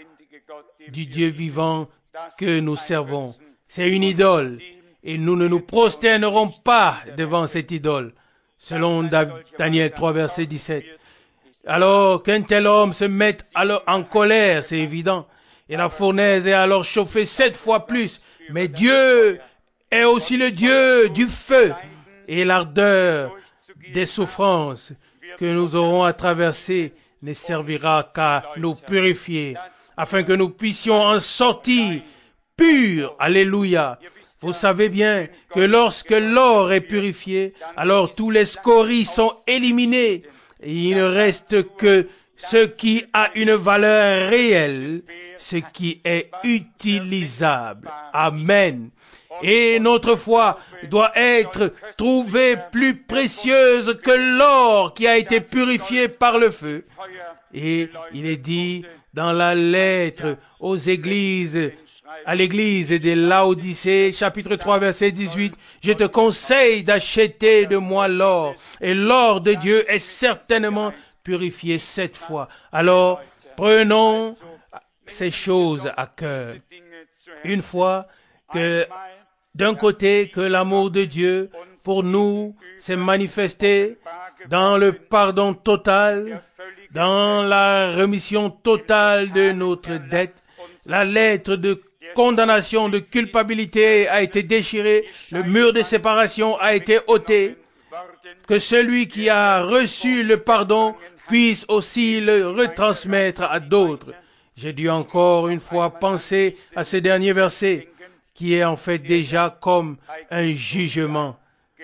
du Dieu vivant que nous servons. C'est une idole, et nous ne nous prosternerons pas devant cette idole, selon Daniel 3, verset 17. Alors qu'un tel homme se mette alors en colère, c'est évident, et la fournaise est alors chauffée 7 fois plus. Mais Dieu est aussi le Dieu du feu, et l'ardeur des souffrances que nous aurons à traverser ne servira qu'à nous purifier, afin que nous puissions en sortir purs. Alléluia. Vous savez bien que lorsque l'or est purifié, alors tous les scories sont éliminés, et il ne reste que ce qui a une valeur réelle, ce qui est utilisable. Amen. Et notre foi doit être trouvée plus précieuse que l'or qui a été purifié par le feu. Et il est dit dans la lettre aux églises, à l'église de Laodicée, chapitre 3, verset 18, « Je te conseille d'acheter de moi l'or, et l'or de Dieu est certainement purifié 7 fois. » Alors, prenons ces choses à cœur. Une fois que, d'un côté, que l'amour de Dieu pour nous s'est manifesté dans le pardon total, dans la remission totale de notre dette, la lettre de condamnation, de culpabilité a été déchirée, le mur de séparation a été ôté, que celui qui a reçu le pardon puisse aussi le retransmettre à d'autres. J'ai dû encore une fois penser à ce dernier verset, qui est en fait déjà comme un jugement.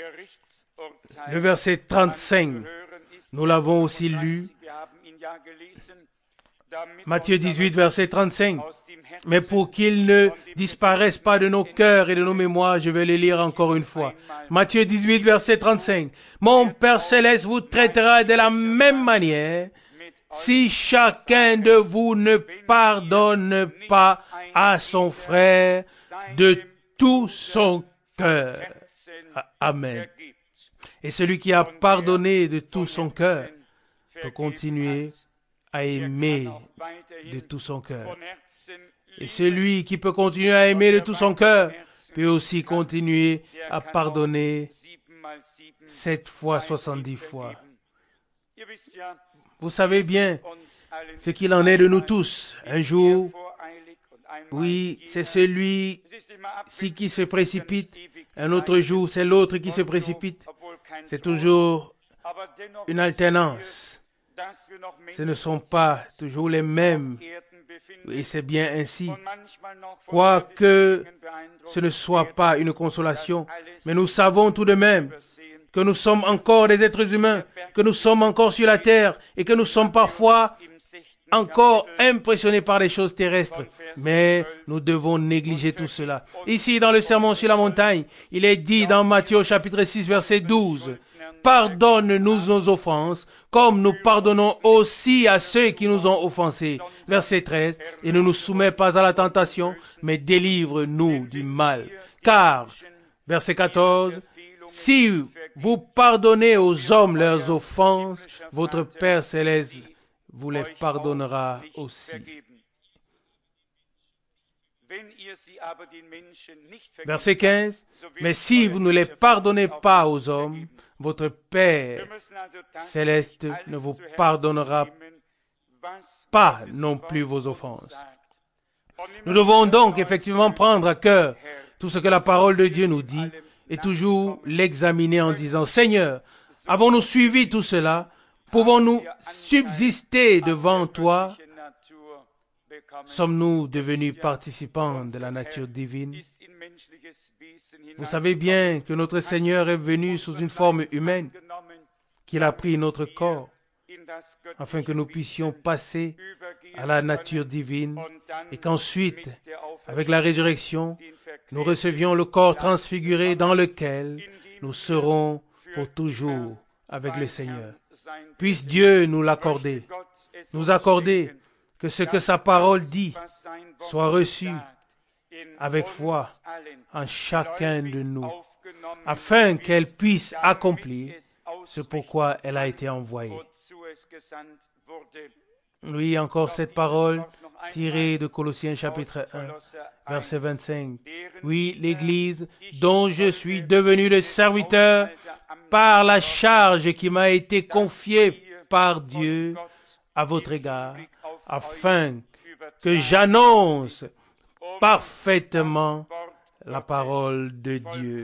Le verset 35, nous l'avons aussi lu. Matthieu 18, verset 35. Mais pour qu'ils ne disparaissent pas de nos cœurs et de nos mémoires, je vais les lire encore une fois. Matthieu 18, verset 35. Mon Père Céleste vous traitera de la même manière si chacun de vous ne pardonne pas à son frère de tout son cœur. Amen. Et celui qui a pardonné de tout son cœur peut continuer à aimer de tout son cœur. Et celui qui peut continuer à aimer de tout son cœur peut aussi continuer à pardonner 7 fois, 70 fois. Vous savez bien ce qu'il en est de nous tous. Un jour, oui, c'est celui-ci qui se précipite. Un autre jour, c'est l'autre qui se précipite. C'est toujours une alternance. Ce ne sont pas toujours les mêmes. Et c'est bien ainsi. Quoique ce ne soit pas une consolation, mais nous savons tout de même que nous sommes encore des êtres humains, que nous sommes encore sur la terre et que nous sommes parfois encore impressionnés par les choses terrestres. Mais nous devons négliger tout cela. Ici, dans le sermon sur la montagne, il est dit dans Matthieu chapitre 6, verset 12, « Pardonne-nous nos offenses, comme nous pardonnons aussi à ceux qui nous ont offensés. » Verset 13, « Et ne nous soumets pas à la tentation, mais délivre-nous du mal. » Car, verset 14, « si vous pardonnez aux hommes leurs offenses, votre Père céleste vous les pardonnera aussi. Verset 15. Mais si vous ne les pardonnez pas aux hommes, votre Père céleste ne vous pardonnera pas non plus vos offenses. Nous devons donc effectivement prendre à cœur tout ce que la parole de Dieu nous dit et toujours l'examiner en disant, Seigneur, avons-nous suivi tout cela? Pouvons-nous subsister devant toi? Sommes-nous devenus participants de la nature divine? Vous savez bien que notre Seigneur est venu sous une forme humaine, qu'il a pris notre corps, afin que nous puissions passer à la nature divine et qu'ensuite, avec la résurrection, nous recevions le corps transfiguré dans lequel nous serons pour toujours avec le Seigneur. Puisse Dieu nous l'accorder, nous accorder que ce que sa parole dit soit reçu avec foi en chacun de nous, afin qu'elle puisse accomplir ce pourquoi elle a été envoyée. Oui, encore cette parole tirée de Colossiens chapitre 1, verset 25. Oui, l'Église dont je suis devenu le serviteur par la charge qui m'a été confiée par Dieu à votre égard, afin que j'annonce parfaitement la parole de Dieu.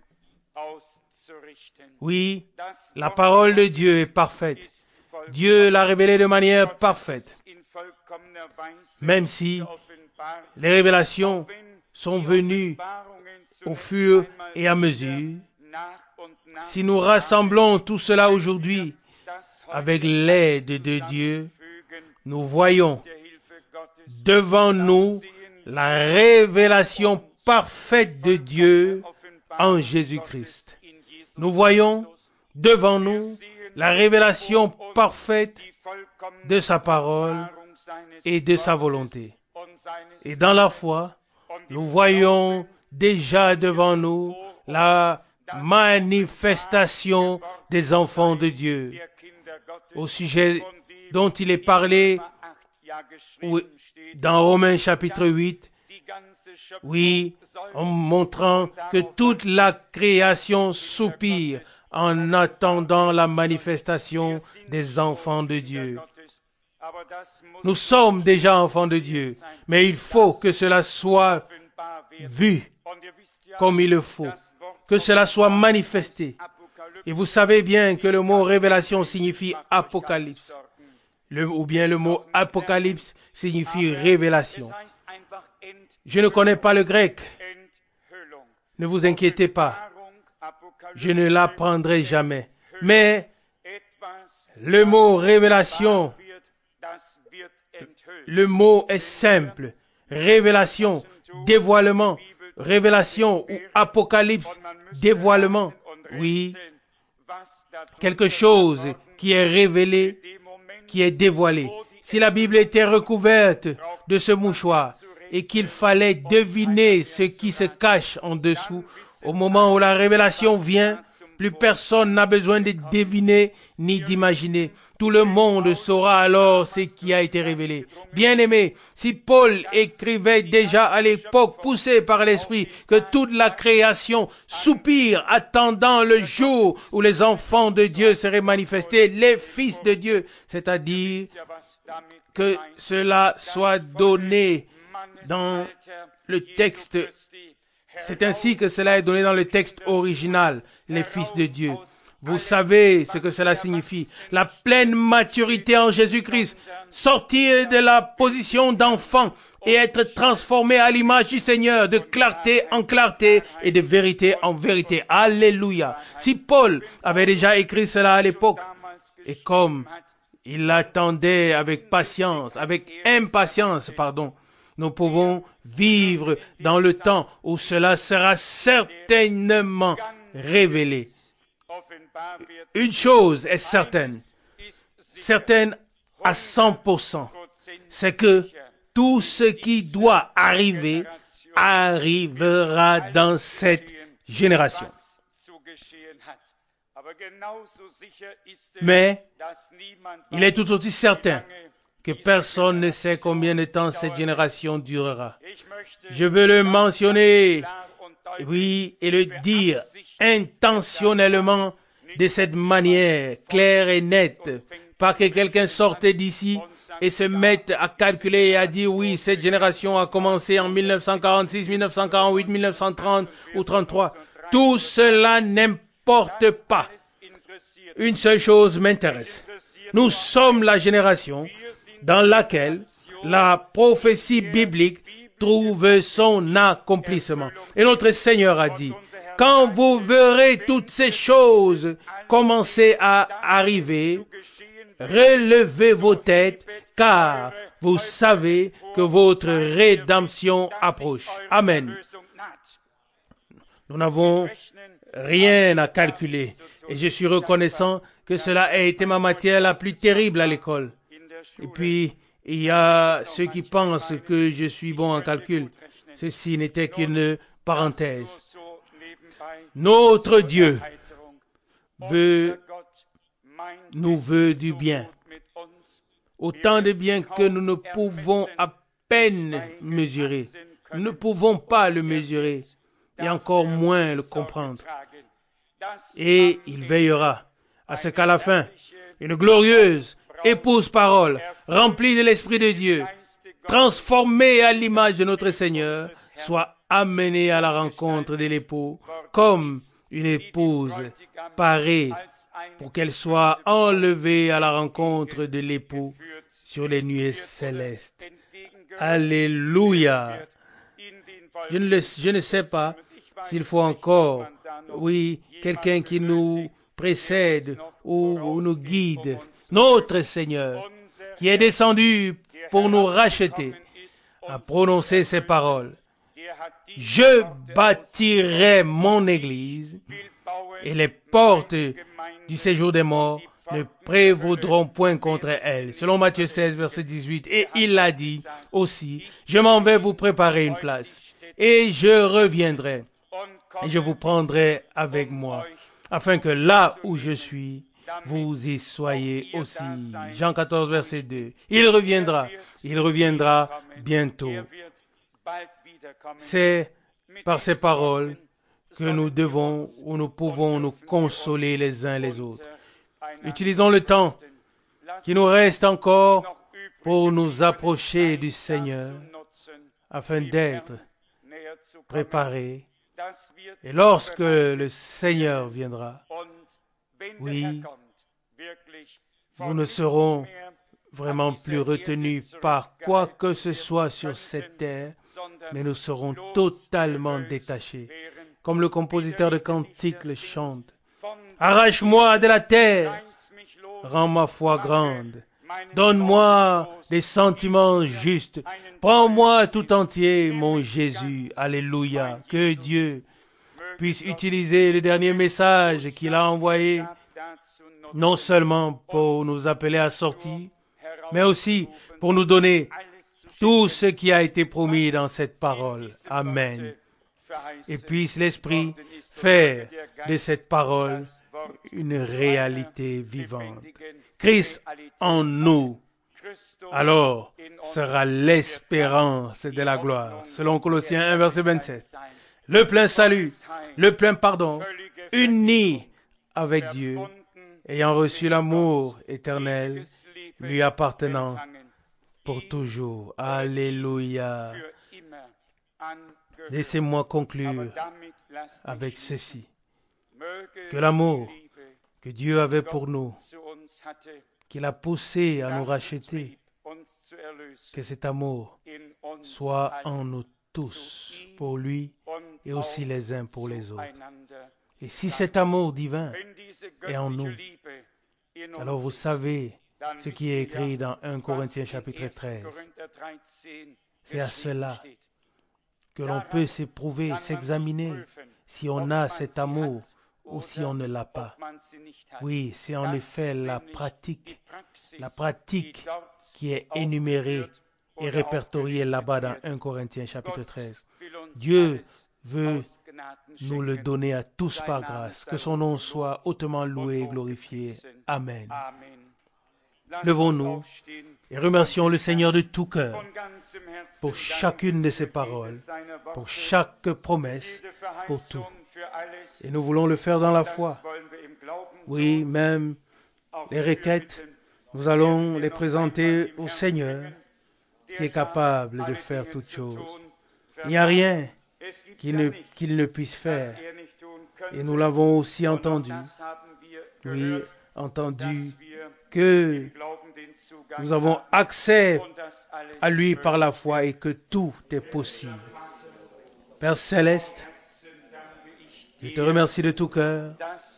Oui, la parole de Dieu est parfaite. Dieu l'a révélée de manière parfaite. Même si les révélations sont venues au fur et à mesure, si nous rassemblons tout cela aujourd'hui avec l'aide de Dieu, nous voyons devant nous la révélation parfaite de Dieu en Jésus-Christ. Nous voyons devant nous la révélation parfaite de sa parole et de sa volonté. Et dans la foi, nous voyons déjà devant nous la manifestation des enfants de Dieu, au sujet dont il est parlé dans Romains chapitre 8, oui, en montrant que toute la création soupire en attendant la manifestation des enfants de Dieu. Nous sommes déjà enfants de Dieu, mais il faut que cela soit vu comme il le faut, que cela soit manifesté. Et vous savez bien que le mot révélation signifie apocalypse, ou bien le mot apocalypse signifie révélation. Je ne connais pas le grec. Ne vous inquiétez pas. Je ne l'apprendrai jamais. Mais le mot révélation, le mot est simple. Révélation, dévoilement, révélation ou apocalypse, dévoilement. Oui, quelque chose qui est révélé, qui est dévoilé. Si la Bible était recouverte de ce mouchoir et qu'il fallait deviner ce qui se cache en dessous, au moment où la révélation vient, plus personne n'a besoin de deviner ni d'imaginer. Tout le monde saura alors ce qui a été révélé. Bien-aimés, si Paul écrivait déjà à l'époque, poussé par l'Esprit, que toute la création soupire attendant le jour où les enfants de Dieu seraient manifestés, les fils de Dieu, c'est-à-dire que cela soit donné dans le texte. C'est ainsi que cela est donné dans le texte original, les fils de Dieu. Vous savez ce que cela signifie. La pleine maturité en Jésus-Christ. Sortir de la position d'enfant et être transformé à l'image du Seigneur, de clarté en clarté et de vérité en vérité. Alléluia. Si Paul avait déjà écrit cela à l'époque, et comme il l'attendait avec impatience, nous pouvons vivre dans le temps où cela sera certainement révélé. Une chose est certaine à 100%, c'est que tout ce qui doit arriver arrivera dans cette génération. Mais il est tout aussi certain que personne ne sait combien de temps cette génération durera. Je veux le mentionner, oui, et le dire intentionnellement de cette manière claire et nette, pas que quelqu'un sorte d'ici et se mette à calculer et à dire oui, cette génération a commencé en 1946, 1948, 1930 ou 33. Tout cela n'importe pas. Une seule chose m'intéresse. Nous sommes la génération dans laquelle la prophétie biblique trouve son accomplissement. Et notre Seigneur a dit, quand vous verrez toutes ces choses commencer à arriver, relevez vos têtes, car vous savez que votre rédemption approche. Amen. Nous n'avons rien à calculer. Et je suis reconnaissant que cela a été ma matière la plus terrible à l'école. Et puis, il y a ceux qui pensent que je suis bon en calcul. Ceci n'était qu'une parenthèse. Notre Dieu nous veut du bien. Autant de bien que nous ne pouvons à peine mesurer. Nous ne pouvons pas le mesurer et encore moins le comprendre. Et il veillera à ce qu'à la fin, une glorieuse épouse parole, remplie de l'Esprit de Dieu, transformée à l'image de notre Seigneur, soit amenée à la rencontre de l'époux, comme une épouse parée pour qu'elle soit enlevée à la rencontre de l'époux sur les nuées célestes. Alléluia! Je ne sais pas s'il faut encore, quelqu'un qui nous précède ou nous guide. Notre Seigneur, qui est descendu pour nous racheter, a prononcé ces paroles. Je bâtirai mon église et les portes du séjour des morts ne prévaudront point contre elle. Selon Matthieu 16, verset 18. Et il a dit aussi, je m'en vais vous préparer une place et je reviendrai et je vous prendrai avec moi afin que là où je suis, vous y soyez aussi. Jean 14, verset 2. Il reviendra bientôt. C'est par ces paroles que nous devons ou nous pouvons nous consoler les uns les autres. Utilisons le temps qui nous reste encore pour nous approcher du Seigneur afin d'être préparés. Et lorsque le Seigneur viendra, nous ne serons vraiment plus retenus par quoi que ce soit sur cette terre, mais nous serons totalement détachés. Comme le compositeur de cantiques le chante. Arrache-moi de la terre, rends ma foi grande. Donne-moi des sentiments justes. Prends-moi tout entier, mon Jésus. Alléluia. Que Dieu puisse utiliser le dernier message qu'il a envoyé, non seulement pour nous appeler à sortir, mais aussi pour nous donner tout ce qui a été promis dans cette parole. Amen. Et puisse l'Esprit faire de cette parole une réalité vivante. Christ en nous, alors, sera l'espérance de la gloire. Selon Colossiens 1, verset 27. Le plein salut, le plein pardon, uni avec Dieu, ayant reçu l'amour éternel, lui appartenant pour toujours. Alléluia. Laissez-moi conclure avec ceci. Que l'amour que Dieu avait pour nous, qu'il a poussé à nous racheter, que cet amour soit en nous tous, pour lui et aussi les uns pour les autres. Et si cet amour divin est en nous, alors vous savez ce qui est écrit dans 1 Corinthiens chapitre 13. C'est à cela que l'on peut s'éprouver, s'examiner si on a cet amour ou si on ne l'a pas. Oui, c'est en effet la pratique qui est énumérée et répertoriée là-bas dans 1 Corinthiens chapitre 13. Dieu veut nous le donner à tous par grâce. Que son nom soit hautement loué et glorifié. Amen. Levons-nous et remercions le Seigneur de tout cœur pour chacune de ses paroles, pour chaque promesse, pour tout. Et nous voulons le faire dans la foi. Oui, même les requêtes, nous allons les présenter au Seigneur qui est capable de faire toutes choses. Il n'y a rien qu'il ne puisse faire. Et nous l'avons aussi entendu. Oui, entendu que nous avons accès à lui par la foi et que tout est possible. Père Céleste, je te remercie de tout cœur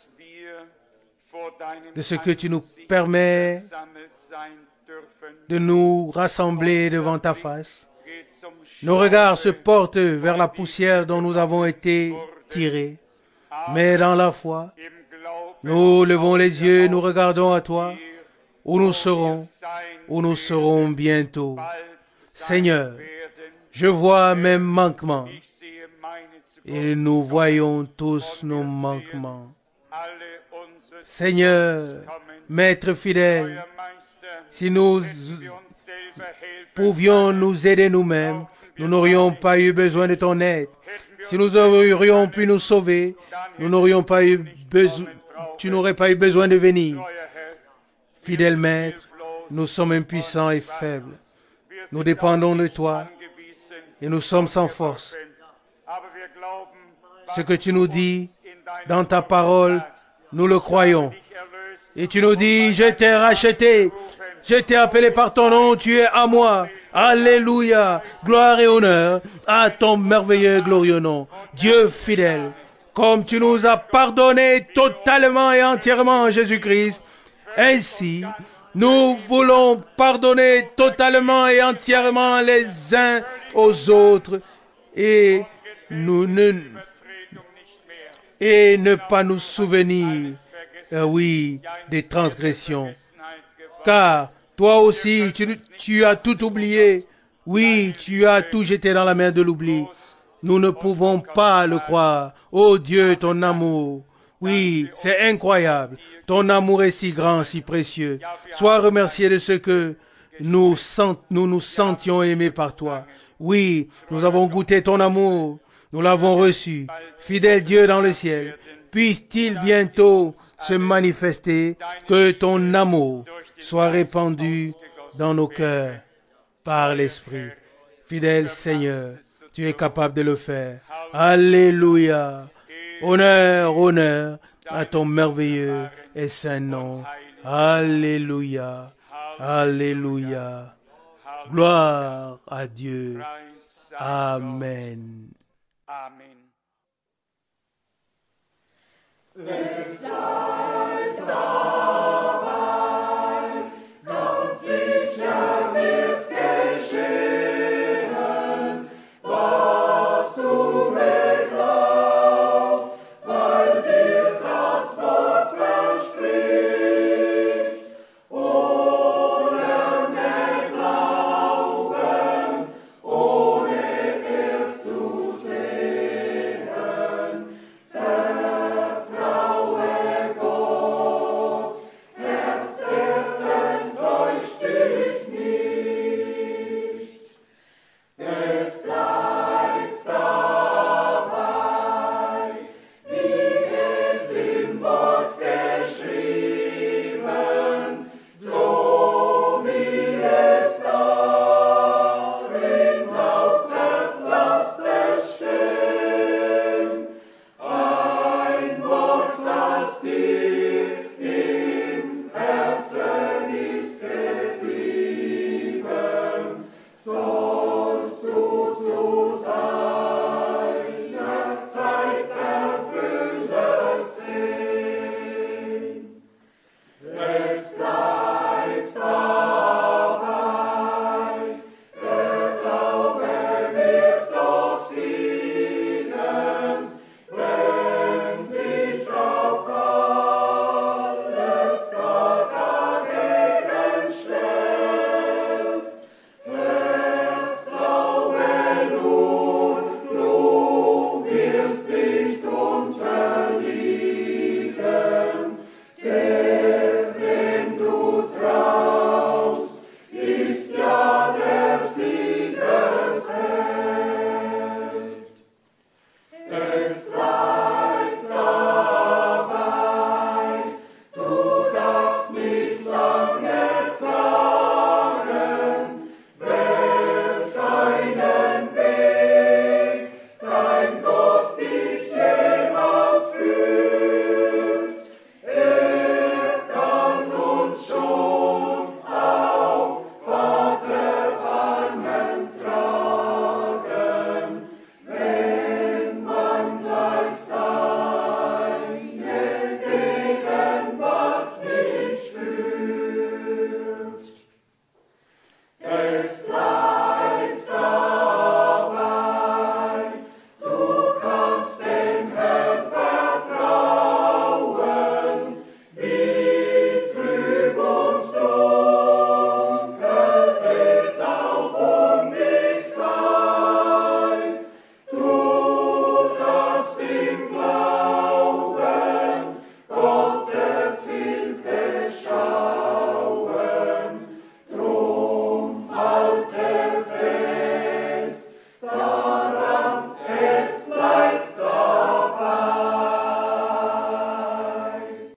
de ce que tu nous permets de nous rassembler devant ta face. Nos regards se portent vers la poussière dont nous avons été tirés, mais dans la foi, nous levons les yeux, nous regardons à toi, où nous serons bientôt. Seigneur, je vois mes manquements, et nous voyons tous nos manquements. Seigneur, Maître fidèle, si nous pouvions nous aider nous-mêmes, nous n'aurions pas eu besoin de ton aide. Si nous aurions pu nous sauver, tu n'aurais pas eu besoin de venir. Fidèle Maître, nous sommes impuissants et faibles. Nous dépendons de toi et nous sommes sans force. Ce que tu nous dis dans ta parole, nous le croyons. Et tu nous dis, je t'ai racheté, je t'ai appelé par ton nom, tu es à moi. Alléluia, gloire et honneur à ton merveilleux glorieux nom. Dieu fidèle, comme tu nous as pardonné totalement et entièrement en Jésus-Christ, ainsi nous voulons pardonner totalement et entièrement les uns aux autres et ne pas nous souvenir, des transgressions. Car toi aussi, tu as tout oublié. Oui, tu as tout jeté dans la mer de l'oubli. Nous ne pouvons pas le croire. Oh Dieu, ton amour. Oui, c'est incroyable. Ton amour est si grand, si précieux. Sois remercié de ce que nous nous sentions aimés par toi. Oui, nous avons goûté ton amour. Nous l'avons reçu. Fidèle Dieu dans le ciel, puisse-t-il bientôt se manifester, que ton amour soit répandu dans nos cœurs par l'Esprit. Fidèle Seigneur, tu es capable de le faire. Alléluia. Honneur, honneur à ton merveilleux et saint nom. Alléluia. Alléluia. Gloire à Dieu. Amen. Amen.